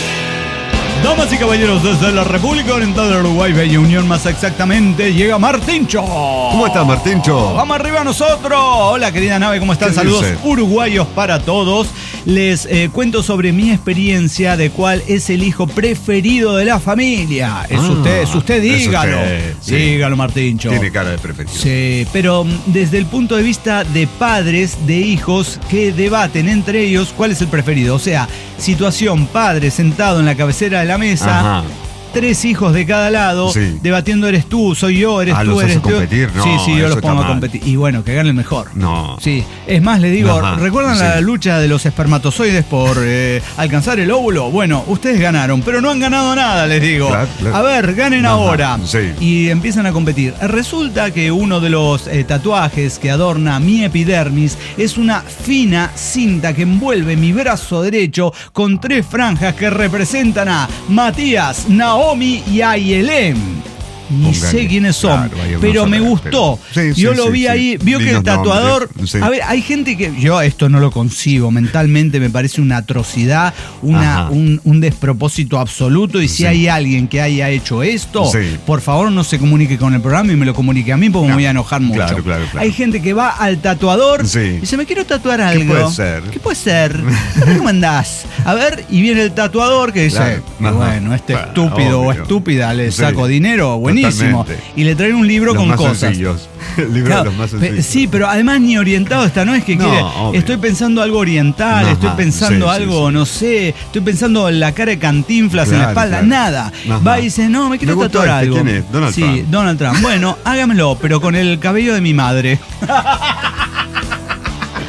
B: Damas y caballeros, desde la República Oriental del Uruguay, Bella Unión más exactamente, llega Martincho.
C: ¿Cómo estás, Martincho?
B: Vamos arriba nosotros. Hola, querida nave, ¿cómo están?
C: ¿Qué
B: Saludos
C: dice?
B: uruguayos para todos. Les cuento sobre mi experiencia de cuál es el hijo preferido de la familia. Es usted, dígalo.
C: sí.
B: Dígalo, Martincho.
C: Tiene cara de preferido.
B: Sí, pero desde el punto de vista de padres, de hijos que debaten entre ellos cuál es el preferido. O sea, situación, padre sentado en la cabecera de la mesa,
C: Ajá.
B: 3 hijos de cada lado,
C: Sí.
B: debatiendo, eres tú, soy yo, eres tú,
C: ¿los
B: eres
C: hace
B: tú.
C: competir? No,
B: sí, yo
C: eso
B: los
C: está
B: pongo a
C: mal.
B: competir. Y bueno, que gane el mejor.
C: No.
B: Sí, es más, le digo,
C: Ajá,
B: ¿recuerdan la
C: sí.
B: lucha de los espermatozoides por alcanzar el óvulo? Bueno, ustedes ganaron, pero no han ganado nada, les digo.
C: Claro, claro.
B: A ver, ganen
C: Ajá,
B: ahora.
C: sí.
B: Y empiezan a competir. Resulta que uno de los tatuajes que adorna mi epidermis es una fina cinta que envuelve mi brazo derecho con 3 franjas que representan a Matías, Naomi y Ayelem. Ni
C: Póngale.
B: sé quiénes son,
C: Claro, hay uno
B: pero
C: solo,
B: me gustó.
C: pero- Sí,
B: Yo
C: sí,
B: lo
C: sí,
B: vi
C: sí.
B: ahí, vio que el
C: Lindos
B: tatuador...
C: nombres, sí.
B: A ver, hay gente que... Yo esto no lo concibo, mentalmente me parece una atrocidad,
C: Ajá.
B: un despropósito absoluto. Y si
C: Sí.
B: hay alguien que haya hecho esto,
C: Sí.
B: por favor no se comunique con el programa y me lo comunique a mí porque me voy a enojar mucho.
C: Claro, claro.
B: Hay gente que va al tatuador
C: Sí.
B: y dice, me quiero tatuar algo.
C: puede ser?
B: ¿Qué puede ser? ¿Cómo andás? A ver, y viene el tatuador que dice,
C: Claro. Ajá.
B: bueno, este
C: Claro,
B: estúpido o
C: obvio.
B: estúpida le
C: Sí.
B: saco dinero, buenísimo.
C: Totalmente.
B: Y le traen un libro
C: Los
B: con
C: más
B: cosas.
C: sencillos. El libro
B: Claro,
C: de los más sencillos.
B: sí, pero además ni orientado está, no es que
C: No,
B: quiere.
C: obvio.
B: Estoy pensando algo oriental,
C: Ajá,
B: estoy pensando
C: sí, sí,
B: algo,
C: sí.
B: no sé, estoy pensando en la cara de Cantinflas en la
C: Claro,
B: espalda,
C: claro.
B: nada.
C: Ajá.
B: Va y dice, no, me quiero
C: Me gustó
B: tatuar
C: este,
B: algo.
C: ¿quién es? Donald
B: sí,
C: Trump.
B: Donald Trump. Bueno, hágamelo, pero con el cabello de mi madre.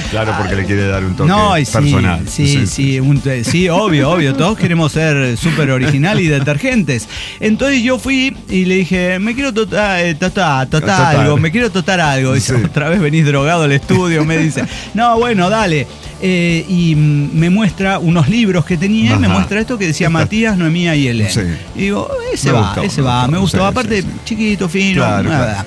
C: Claro, porque le quiere dar un toque
B: personal.
C: Sí,
B: Sí, obvio. Todos queremos ser súper original y detergentes. Entonces yo fui y le dije, me quiero totar algo, me quiero totar algo. Dice, otra vez venís drogado al estudio, me dice. No, bueno, dale. Y me muestra unos libros que tenía, y me muestra esto que decía Matías, Noemí y Helen. Sí. Y digo, ese me gustó. Aparte, chiquito, fino, nada.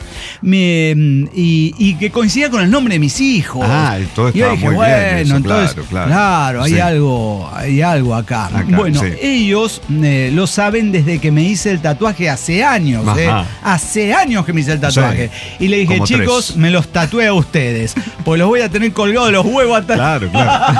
B: Y que coincidía con el nombre de mis hijos.
C: Todo estaba yo dije, muy bien eso,
B: entonces, claro, hay algo acá. Bueno, ellos lo saben desde que me hice el tatuaje hace años. Hace años que me hice el tatuaje. Y le dije, chicos, me los tatué a ustedes, pues los voy a tener colgados de los huevos hasta...
C: Claro.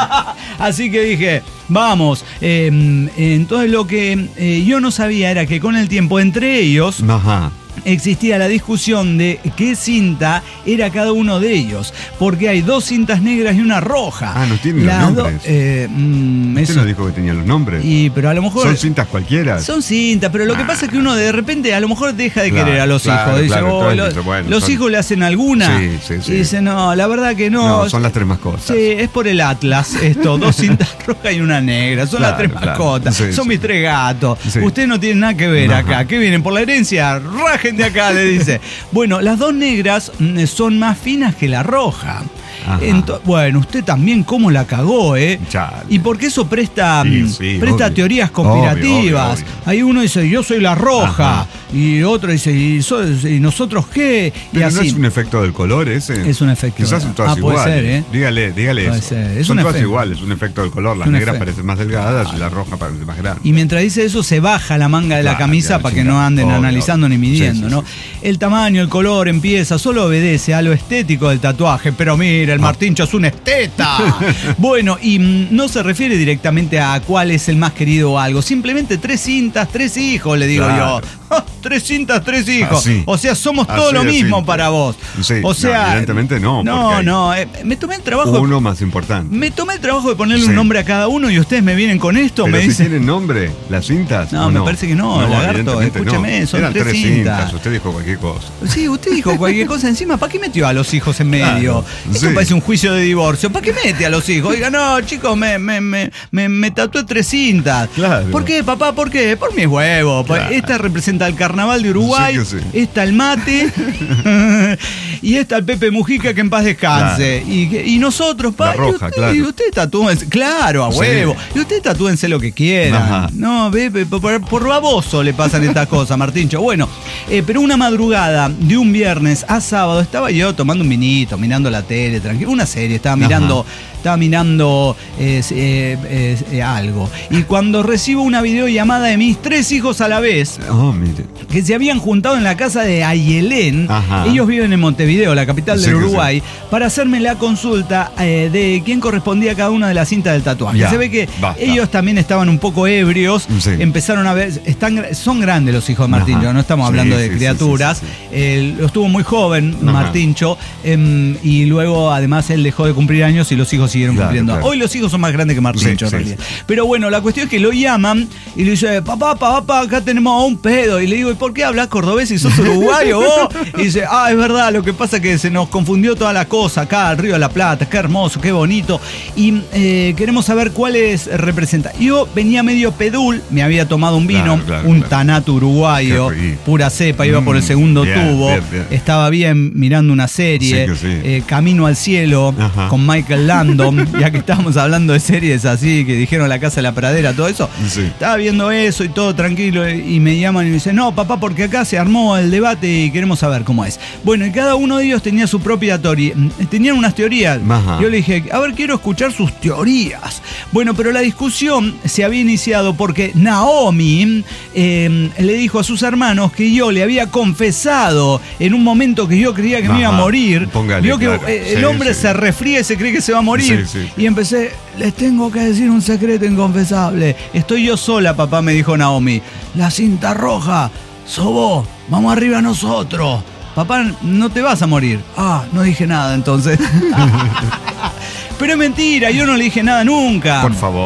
B: Así que dije, vamos. Entonces lo que yo no sabía era que con el tiempo entre ellos... existía la discusión de qué cinta era cada uno de ellos, porque hay 2 cintas negras y una roja.
C: No tienen los nombres. Usted no dijo que tenían los nombres.
B: Pero a lo mejor
C: son cintas cualquiera.
B: Son cintas, pero lo que pasa es que uno de repente a lo mejor deja de querer a los hijos. Dice, los hijos le hacen alguna. Y dice, no, la verdad que no.
C: Son las 3 mascotas.
B: Sí, es por el Atlas esto, 2 cintas rojas y una negra. Son las 3 mascotas. Son mis 3 gatos. Usted no tiene nada que ver acá. ¿Qué vienen por la herencia? Rajen de acá, le dice. Bueno, las 2 negras son más finas que la roja. Bueno, usted también cómo la cagó,
C: Chale.
B: Y porque eso presta
C: obvio.
B: Teorías conspirativas.
C: Obvio.
B: Ahí uno dice, yo soy la roja. Y otro dice, ¿y nosotros qué?
C: Pero
B: y así.
C: ¿no es un efecto del color ese?
B: Es un efecto.
C: Quizás son todas
B: puede
C: iguales.
B: Ser,
C: Dígale
B: puede
C: eso.
B: Ser.
C: Son todas iguales, es un efecto del color. Las negras parecen más delgadas y la roja parece más grande.
B: Y mientras dice eso, se baja la manga de la camisa para que no anden analizando ni midiendo, ¿no? El tamaño, el color empieza, solo obedece a lo estético del tatuaje. Pero mira, el Martincho es un esteta. Bueno, y no se refiere directamente a cuál es el más querido o algo. Simplemente 3 cintas, 3 hijos, le digo yo. 3 cintas, 3 hijos. O sea, somos todo lo mismo para vos. O sea,
C: evidentemente no.
B: Me tomé el trabajo.
C: Uno más importante.
B: Me tomé el trabajo de ponerle un nombre a cada uno y ustedes me vienen con esto.
C: Pero
B: me dicen.
C: ¿Tienen nombre las cintas?
B: No, me parece que no, lagarto. Escúchame, son
C: eran
B: 3
C: cintas. Usted dijo cualquier cosa.
B: Sí, usted dijo cualquier cosa encima. ¿Para qué metió a los hijos en medio? Esto parece un juicio de divorcio. ¿Para qué mete a los hijos? Diga, no, chicos, me tatué 3 cintas.
C: Claro.
B: ¿Por qué, papá? ¿Por qué? Por mis huevos. Claro. Esta representa el carnaval de Uruguay. Esta el mate. Y esta el Pepe Mujica, que en paz descanse. Claro. Y nosotros,
C: la roja,
B: y usted tatúense. Claro, a huevo. Y usted tatúense lo que quieran. No, por baboso le pasan estas cosas, Martincho. Bueno, pero una madrugada de un viernes a sábado estaba yo tomando un vinito, mirando la tele, tranquilo, una serie, estaba mirando algo. Y cuando recibo una videollamada de mis 3 hijos a la vez, que se habían juntado en la casa de Ayelén, ellos viven en Montevideo, la capital del Uruguay, para hacerme la consulta de quién correspondía a cada una de las cintas del tatuaje. Se ve que ellos también estaban un poco ebrios, empezaron a ver, son grandes los hijos de Martincho, no estamos hablando de criaturas. Lo estuvo muy joven Martincho, y luego además él dejó de cumplir años y los hijos siguieron cumpliendo. Hoy los hijos son más grandes que Martincho en realidad. Pero bueno, la cuestión es que lo llaman y le dice, papá, acá tenemos a un pedo. Y le digo, ¿y por qué hablas cordobés y sos uruguayo vos? Y dice, es verdad, lo que pasa es que se nos confundió toda la cosa acá, al Río de la Plata, qué hermoso, qué bonito. Y queremos saber cuáles representa. Yo venía medio pedul, me había tomado un vino, un Tanato uruguayo, pura cepa, iba por el segundo tubo, estaba bien mirando una serie, Camino al Cielo, con Michael Landon, ya que estábamos hablando de series así, que dijeron La Casa de la Pradera, todo eso. Estaba viendo eso y todo tranquilo, y me llaman y me dicen, no, papá, porque acá se armó el debate y queremos saber cómo es. Bueno, y cada uno de ellos tenía su propia teoría, tenían unas teorías. Yo le dije, a ver, quiero escuchar sus teorías. Bueno, pero la discusión se había iniciado porque Naomi le dijo a sus hermanos que yo le había confesado en un momento que yo creía que me iba a morir. Vio que el hombre se resfría y se cree que se va a morir. Y empecé, les tengo que decir un secreto inconfesable. Estoy yo sola, papá, me dijo Naomi. La cinta roja, sos vos, vamos arriba nosotros. Papá, no te vas a morir. No dije nada entonces. Pero es mentira, yo no le dije nada nunca.
C: Por favor.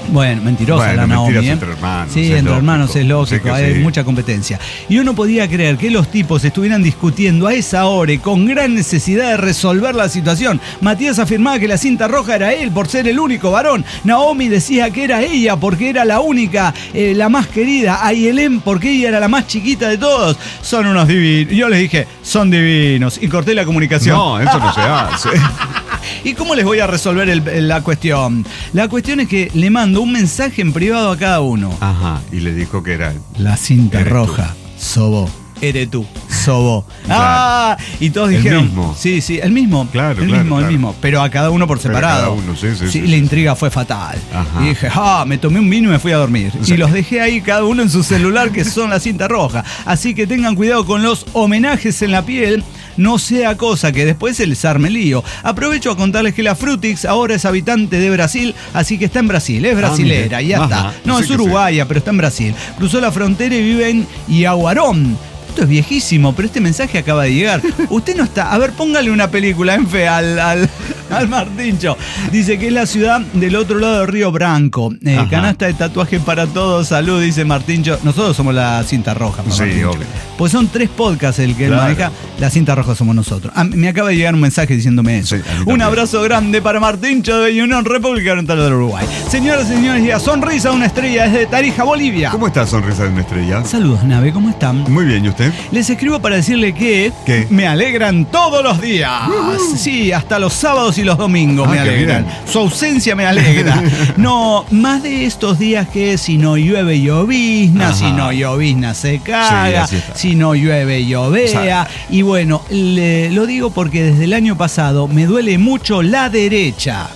B: Bueno, mentirosa la Naomi.
C: Entre hermanos.
B: Sí, entre hermanos es lógico, hay mucha competencia. Y uno podía creer que los tipos estuvieran discutiendo a esa hora y con gran necesidad de resolver la situación. Matías afirmaba que la cinta roja era él por ser el único varón. Naomi decía que era ella porque era la única, la más querida. Ayelén porque ella era la más chiquita de todos. Son unos divinos. Yo les dije, son divinos. Y corté la comunicación.
C: No, eso no se hace.
B: ¿Y cómo les voy a resolver la cuestión? La cuestión es que le mando un mensaje en privado a cada uno.
C: Ajá, y le dijo que era...
B: La cinta roja, Sobo. Eres tú, Sobo.
C: Claro.
B: ¡Ah! Y todos dijeron...
C: El mismo.
B: Sí, el mismo.
C: Claro,
B: el mismo. Pero a cada uno por separado.
C: Cada uno, sí,
B: la intriga fue fatal.
C: Ajá.
B: Y dije, me tomé un vino y me fui a dormir. Sí. Y los dejé ahí cada uno en su celular, que son la cinta roja. Así que tengan cuidado con los homenajes en la piel. No sea cosa que después se les arme lío. Aprovecho a contarles que la Frutix ahora es habitante de Brasil, así que está en Brasil, es brasilera, y ya está. No, es uruguaya, pero está en Brasil. Cruzó la frontera y vive en Iaguarón. Esto es viejísimo, pero este mensaje acaba de llegar. Usted no está... A ver, póngale una película en fe al Martincho. Dice que es la ciudad del otro lado del Río Branco. Canasta de tatuaje para todos. Salud, dice Martincho. Nosotros somos la cinta roja.
C: Sí,
B: Martincho.
C: obvio.
B: Pues son 3 podcasts el que él maneja. La cinta roja somos nosotros. Me acaba de llegar un mensaje diciéndome eso.
C: Sí,
B: un abrazo grande para Martincho de Unión República Oriental del Uruguay. Señoras y señores, ya Sonrisa de una estrella desde Tarija, Bolivia.
C: ¿Cómo está Sonrisa de una estrella?
B: Saludos, Nave, ¿cómo están?
C: Muy bien, ¿y usted?
B: Les escribo para decirle que
C: ¿Qué?
B: me alegran todos los días. Sí, hasta los sábados y los domingos me alegran. Su ausencia me alegra. No, más de estos días que si no llueve, llovizna, si no llovizna se caga, si no llueve, llovea. Y bueno, lo digo porque desde el año pasado me duele mucho la derecha.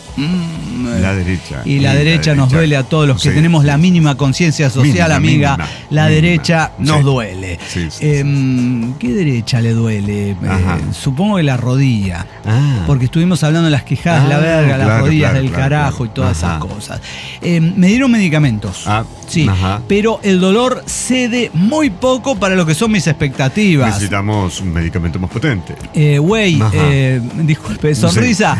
C: La derecha.
B: Y la derecha nos duele a todos los que tenemos la mínima conciencia social, amiga. La derecha nos duele. ¿Qué derecha le duele? Supongo que la rodilla. Porque estuvimos hablando de las quejadas de la verga, las rodillas del carajo y todas esas cosas. Me dieron medicamentos. Pero el dolor cede muy poco para lo que son mis expectativas.
C: Necesitamos un medicamento más potente.
B: Disculpe, Sonrisa.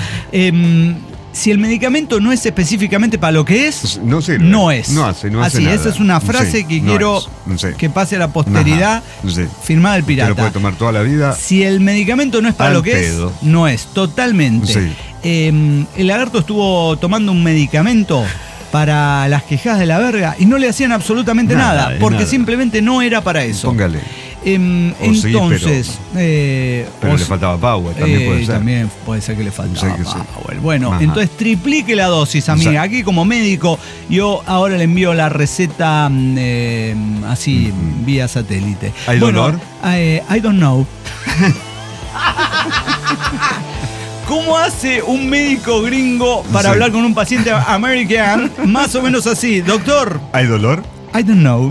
B: Si el medicamento no es específicamente para lo que es, no sirve. No es.
C: No hace
B: Así,
C: nada.
B: Esa es una frase que quiero que pase a la posteridad, firmada del pirata.
C: Usted lo puede tomar toda la vida.
B: Si el medicamento no es para lo que es, no es, totalmente. El lagarto estuvo tomando un medicamento para las quejas de la verga y no le hacían absolutamente nada porque simplemente no era para eso.
C: Póngale.
B: Entonces,
C: pero le faltaba power, también puede ser.
B: También puede ser que le faltaba power. Bueno, entonces triplique la dosis, amiga. Aquí como médico, yo ahora le envío la receta así, vía satélite.
C: ¿Hay dolor?
B: I don't know. ¿Cómo hace un médico gringo para hablar con un paciente americano? Más o menos así. Doctor.
C: ¿Hay dolor?
B: I don't know.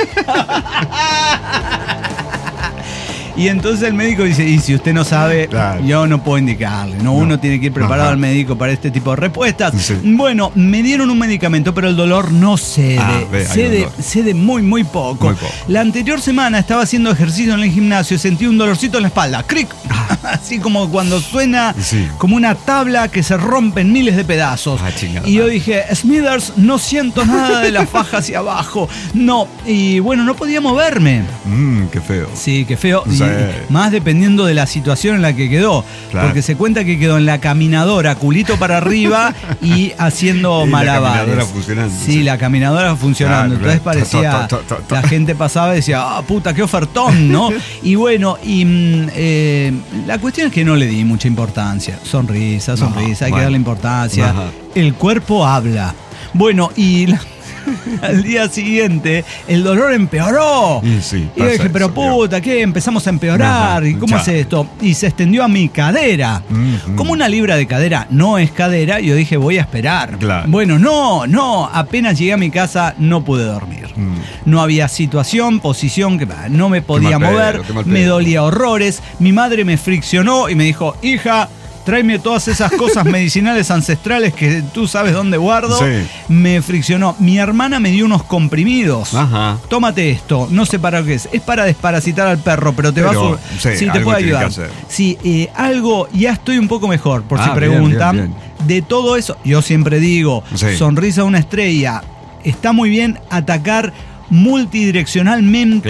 B: Y entonces el médico dice, y si usted no sabe, yo no puedo indicarle. Uno tiene que ir preparado al médico para este tipo de respuestas. Bueno, me dieron un medicamento, pero el dolor no cede. Cede muy, muy poco. La anterior semana estaba haciendo ejercicio en el gimnasio y sentí un dolorcito en la espalda. ¡Cric! Así como cuando suena como una tabla que se rompe en miles de pedazos. Y yo dije, Smithers, no siento nada de la faja hacia abajo. No. Y bueno, no podía moverme.
C: Qué feo.
B: Sí, qué feo. Más dependiendo de la situación en la que quedó. Porque se cuenta que quedó en la caminadora, culito para arriba y haciendo malabares. La caminadora funcionando. Sí, la caminadora funcionando. Entonces parecía, la gente pasaba y decía, puta, qué ofertón, ¿no? Y bueno, la cuestión es que no le di mucha importancia. Sonrisa, hay que darle importancia. El cuerpo habla. Bueno, y al día siguiente el dolor empeoró. Y yo dije, pero puta, ¿qué? Empezamos a empeorar. ¿Y cómo es esto? Y se extendió a mi cadera. Como una libra de cadera no es cadera, yo dije, voy a esperar. Bueno, no. Apenas llegué a mi casa, no pude dormir. No había situación, posición, que no me podía mover. Me dolía horrores. Mi madre me friccionó y me dijo, hija, tráeme todas esas cosas medicinales ancestrales que tú sabes dónde guardo. Me friccionó. Mi hermana me dio unos comprimidos. Tómate esto. No sé para qué es. Es para desparasitar al perro, pero te va a... Sí, te puede ayudar. Sí, algo, ya estoy un poco mejor, por si preguntan. Bien. de todo eso, yo siempre digo, sonrisa de una estrella, está muy bien atacar multidireccionalmente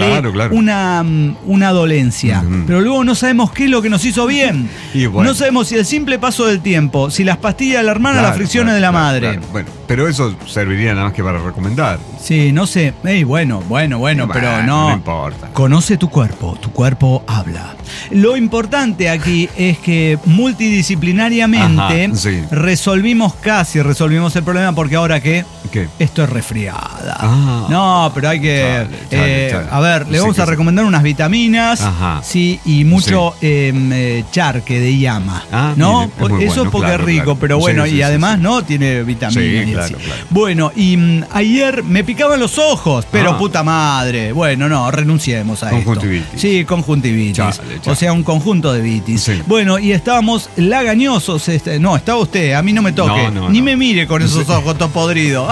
B: una dolencia, pero luego no sabemos qué es lo que nos hizo bien. No sabemos si el simple paso del tiempo, si las pastillas de la hermana, las fricciones de la madre.
C: Bueno, pero eso serviría nada más que para recomendar.
B: Sí, no sé. Bueno, pero no
C: importa.
B: Conoce tu cuerpo habla. Lo importante aquí es que multidisciplinariamente resolvimos el problema, porque ahora ¿qué? Esto es resfriada. No, pero hay que... a ver, le vamos a recomendar unas vitaminas, y mucho charque de llama, ¿no?
C: Mire,
B: eso es porque es rico, pero bueno, y además, ¿no? Tiene vitaminas. Claro. Bueno, y ayer me picaban los ojos, pero puta madre. Bueno, no, renunciemos a
C: conjuntivitis.
B: esto. Sí, conjuntivitis. Chale. O sea, un conjunto de vitis. Sí. Bueno, y estábamos lagañosos. No, estaba usted, a mí no me toque. Ni me mire con esos ojos todos podridos.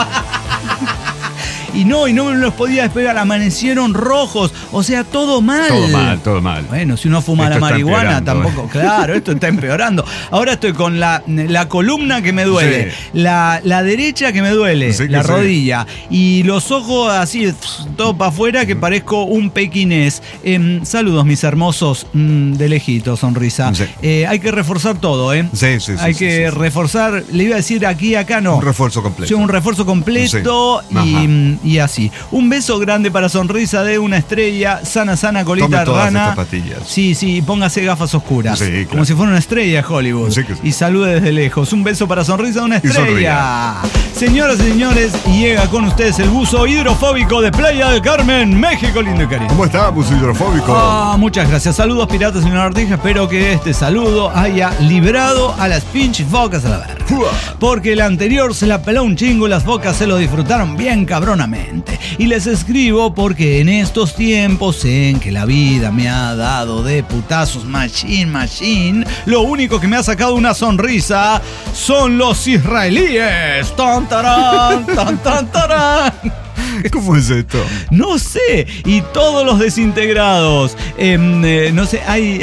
B: Y no me los podía despegar, amanecieron rojos, o sea, todo mal.
C: Todo mal.
B: Bueno, si uno fuma la marihuana tampoco, claro, esto está empeorando. Ahora estoy con la columna que me duele, la derecha que me duele, la rodilla, y los ojos así, todo para afuera, que parezco un pequinés. Saludos, mis hermosos, de lejito, sonrisa. Hay que reforzar todo, Hay que reforzar, le iba a decir aquí, acá no.
C: Un refuerzo completo.
B: Sí, un refuerzo completo y así. Un beso grande para sonrisa de una estrella, sana, colita rana. Sí, póngase gafas oscuras. Como si fuera una estrella de Hollywood. Y salude desde lejos. Un beso para sonrisa de una estrella. Señoras y señores, llega con ustedes el buzo hidrofóbico de Playa del Carmen, México lindo y querido.
C: ¿Cómo está, buzo hidrofóbico?
B: Muchas gracias. Saludos, piratas, señor Artija. Espero que este saludo haya librado a las pinches focas a la verga. Porque el anterior se la peló un chingo y las focas se lo disfrutaron bien cabronamente. Y les escribo porque en estos tiempos en que la vida me ha dado de putazos machine, lo único que me ha sacado una sonrisa son los israelíes. ¡Tan, tarán, tan, tan, tarán!
C: ¿Cómo es esto?
B: No sé. Y todos los desintegrados. No sé, hay...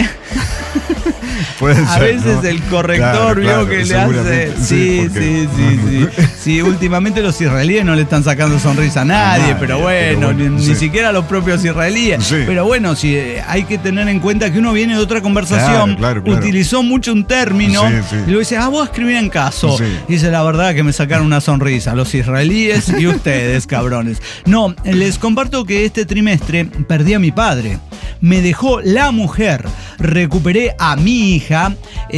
B: A veces, ¿no? El corrector vio que le hace. Sí, últimamente los israelíes no le están sacando sonrisa a nadie, pero bueno, ni siquiera a los propios israelíes. Pero bueno, hay que tener en cuenta que uno viene de otra conversación, utilizó mucho un término y luego dice, vos escribí en caso. Dice, la verdad que me sacaron una sonrisa, los israelíes y ustedes, cabrones. No, les comparto que este trimestre perdí a mi padre. Me dejó la mujer, recuperé a mi hija,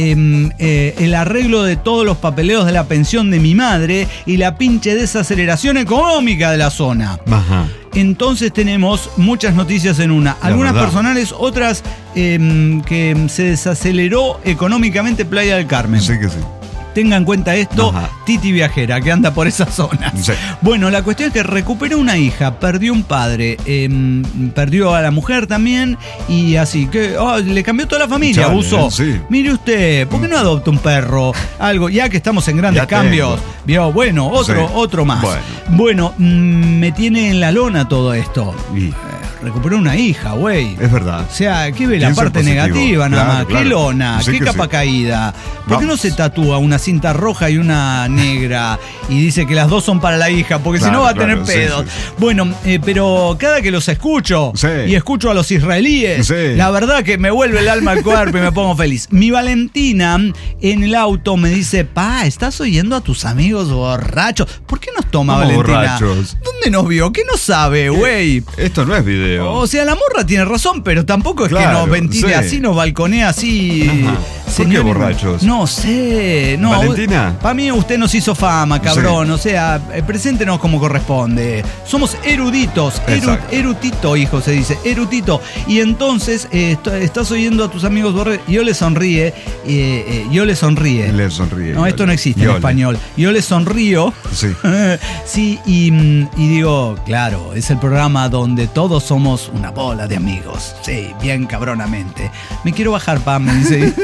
B: el arreglo de todos los papeleos de la pensión de mi madre y la pinche desaceleración económica de la zona. Entonces tenemos muchas noticias en una. Algunas personales, otras que se desaceleró económicamente Playa del Carmen.
C: Sí que sí.
B: Tenga en cuenta esto, Titi viajera, que anda por esas zonas. Bueno, la cuestión es que recuperó una hija, perdió un padre, perdió a la mujer también, y así, que le cambió toda la familia, abusó. Mire usted, ¿por qué no adopta un perro? Algo, ya que estamos en grandes cambios. Vio, bueno, otro más. Bueno, me tiene en la lona todo esto. Recuperó una hija, güey.
C: Es verdad.
B: O sea, ¿qué ve la parte negativa nada más? ¿Qué lona? ¿Qué capa caída? ¿Por qué no se tatúa una cinta roja y una negra y dice que las dos son para la hija? Porque si no va a tener pedos. Bueno, pero cada que los escucho y escucho a los israelíes, la verdad que me vuelve el alma al cuerpo y me pongo feliz. Mi Valentina en el auto me dice, ¿estás oyendo a tus amigos borrachos? ¿Por qué nos toma Valentina?
C: Borrachos?
B: ¿Dónde nos vio? ¿Qué no sabe, güey?
C: Esto no es video.
B: O sea, la morra tiene razón, pero tampoco es que nos ventile así, nos balconea así.
C: ¿Por qué borrachos?
B: No sé. No,
C: ¿Valentina?
B: Para mí usted nos hizo fama, cabrón. O sea, preséntenos como corresponde. Somos eruditos. Erudito, hijo, se dice. Erudito. Y entonces, estás oyendo a tus amigos borrachos. Yo le sonríe. Le sonríe. No, esto no existe en español. Yo le sonrío. Sí, y digo, claro, es el programa donde todos somos una bola de amigos. Sí, bien cabronamente. Me quiero bajar, Pam, me dice.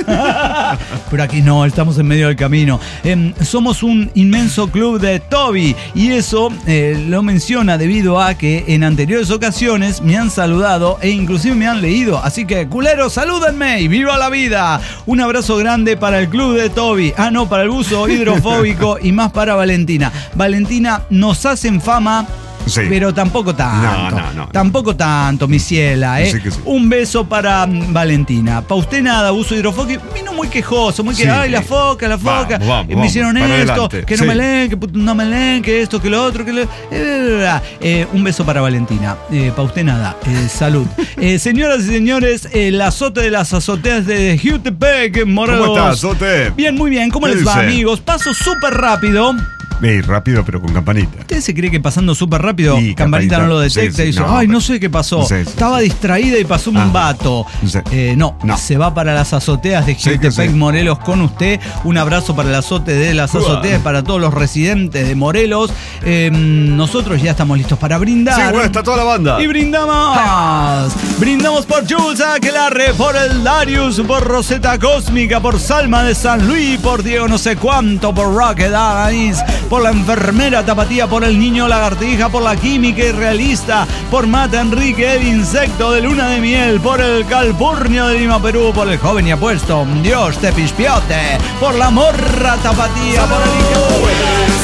B: Pero aquí no, estamos en medio del camino. Somos un inmenso club de Toby y eso lo menciona debido a que en anteriores ocasiones me han saludado e inclusive me han leído. Así que, culeros, salúdenme y viva la vida. Un abrazo grande para el club de Toby. Ah, no, para el buzo hidrofóbico y más para Valentina. Valentina, nos hacen fama. Sí. Pero tampoco tanto. No. Tampoco tanto, mi ciela, ¿eh? Sí. Un beso para Valentina. Pa' usted nada, uso hidrofóbico. Vino muy quejoso, muy que, ay, la foca.
C: Vamos,
B: me hicieron esto,
C: adelante.
B: que no me leen, que no me leen, que esto, que lo otro, que lo... un beso para Valentina. Pa' usted nada. Salud. Señoras y señores, el azote de las azoteas de Jutepec, Morelos.
C: ¿Cómo estás, azote?
B: Bien, muy bien. ¿Cómo les va, amigos? Paso súper rápido.
C: Rápido, pero con campanita.
B: ¿Usted se cree que pasando súper rápido, campanita no lo detecta? Y dice, no sé qué pasó. Estaba distraída y pasó un vato. No, se va para las azoteas de Jutepec, Morelos con usted. Un abrazo para el azote de las azoteas, para todos los residentes de Morelos. Nosotros ya estamos listos para brindar.
C: Sí, bueno, está toda la banda.
B: Y brindamos. Brindamos por Jules Aquelarre, por el Darius, por Rosetta Cósmica, por Salma de San Luis, por Diego no sé cuánto, por Rocket Eyes, por la enfermera Tapatía, por el niño lagartija, por la química irrealista, por Mata Enrique, el insecto de luna de miel, por el calpurnio de Lima, Perú, por el joven y apuesto Dios te pispiote, por la morra Tapatía, por el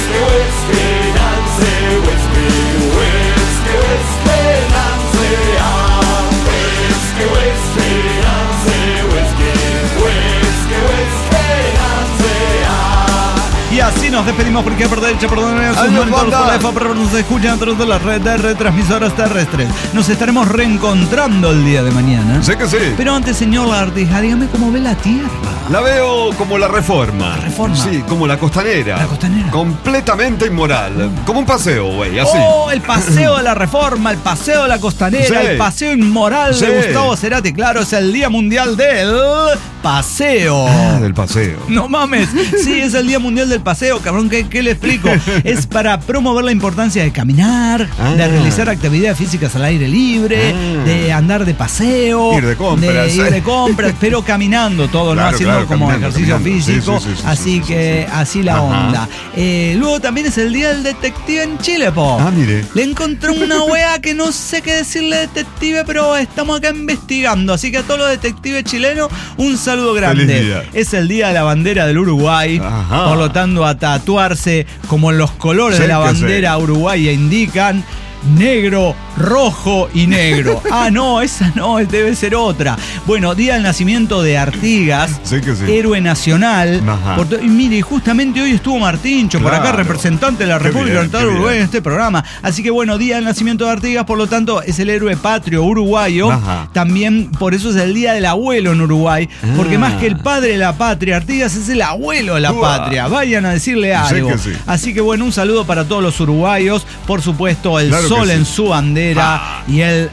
B: Y así nos despedimos porque por derecha, por donde sus monitores, por la EFA, pero nos escuchan a través de las redes de retransmisoras terrestres. Nos estaremos reencontrando el día de mañana.
C: Sé que sí.
B: Pero antes, señor Lagartija, dígame cómo ve la Tierra.
C: La veo como la Reforma.
B: ¿La Reforma?
C: Sí, como la Costanera.
B: La Costanera.
C: Completamente inmoral. Como un paseo, güey, así.
B: Oh, el paseo de la Reforma, el paseo de la Costanera, el paseo inmoral de Gustavo Cerati. Claro, es el Día Mundial del Paseo.
C: Del paseo.
B: No mames. Sí, es el Día Mundial del Paseo, cabrón. ¿Qué le explico? Es para promover la importancia de caminar, de realizar actividades físicas al aire libre, de andar de paseo,
C: ir de compras,
B: pero caminando todo, claro, ¿no? Haciendo como ejercicio físico. Sí, así que así la onda. Luego también es el Día del Detective en Chile, po.
C: Mire.
B: Le encontré una wea que no sé qué decirle detective, pero estamos acá investigando. Así que a todos los detectives chilenos, un saludo grande. Es el Día de la Bandera del Uruguay. Por lo tanto, a tatuarse como los colores de la bandera uruguaya indican. Negro, rojo y negro. No, esa no, debe ser otra. Bueno, día del nacimiento de Artigas, héroe nacional. Y mire, justamente hoy estuvo Martincho por acá, representante de la República del Uruguay en este programa. Así que bueno, día del nacimiento de Artigas, por lo tanto, es el héroe patrio uruguayo. También por eso es el día del abuelo en Uruguay, porque más que el padre de la patria, Artigas es el abuelo de la patria. Vayan a decirle algo. Así que bueno, un saludo para todos los uruguayos. Por supuesto, el sol en su bandera y el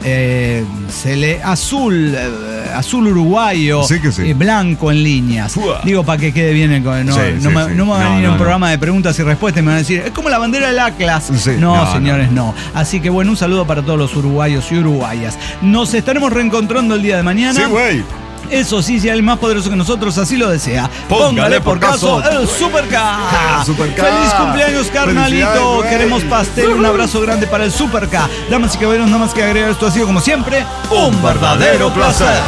B: azul uruguayo, blanco en líneas. Digo, para que quede bien. No me van a venir a un programa de preguntas y respuestas y me van a decir, es como la bandera del Atlas. No, señores, no. Así que bueno, un saludo para todos los uruguayos y uruguayas. Nos estaremos reencontrando el día de mañana.
C: Sí, güey.
B: Eso sí, si hay el más poderoso que nosotros así lo desea. Póngale por caso el Super-K. Feliz cumpleaños, carnalito. Queremos pastel. Un abrazo grande para el Super-K. Damas y caballeros, nada más que agregar, esto ha sido como siempre un verdadero placer.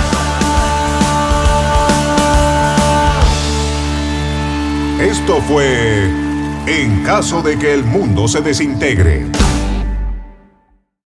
A: Esto fue En caso de que el mundo se desintegre.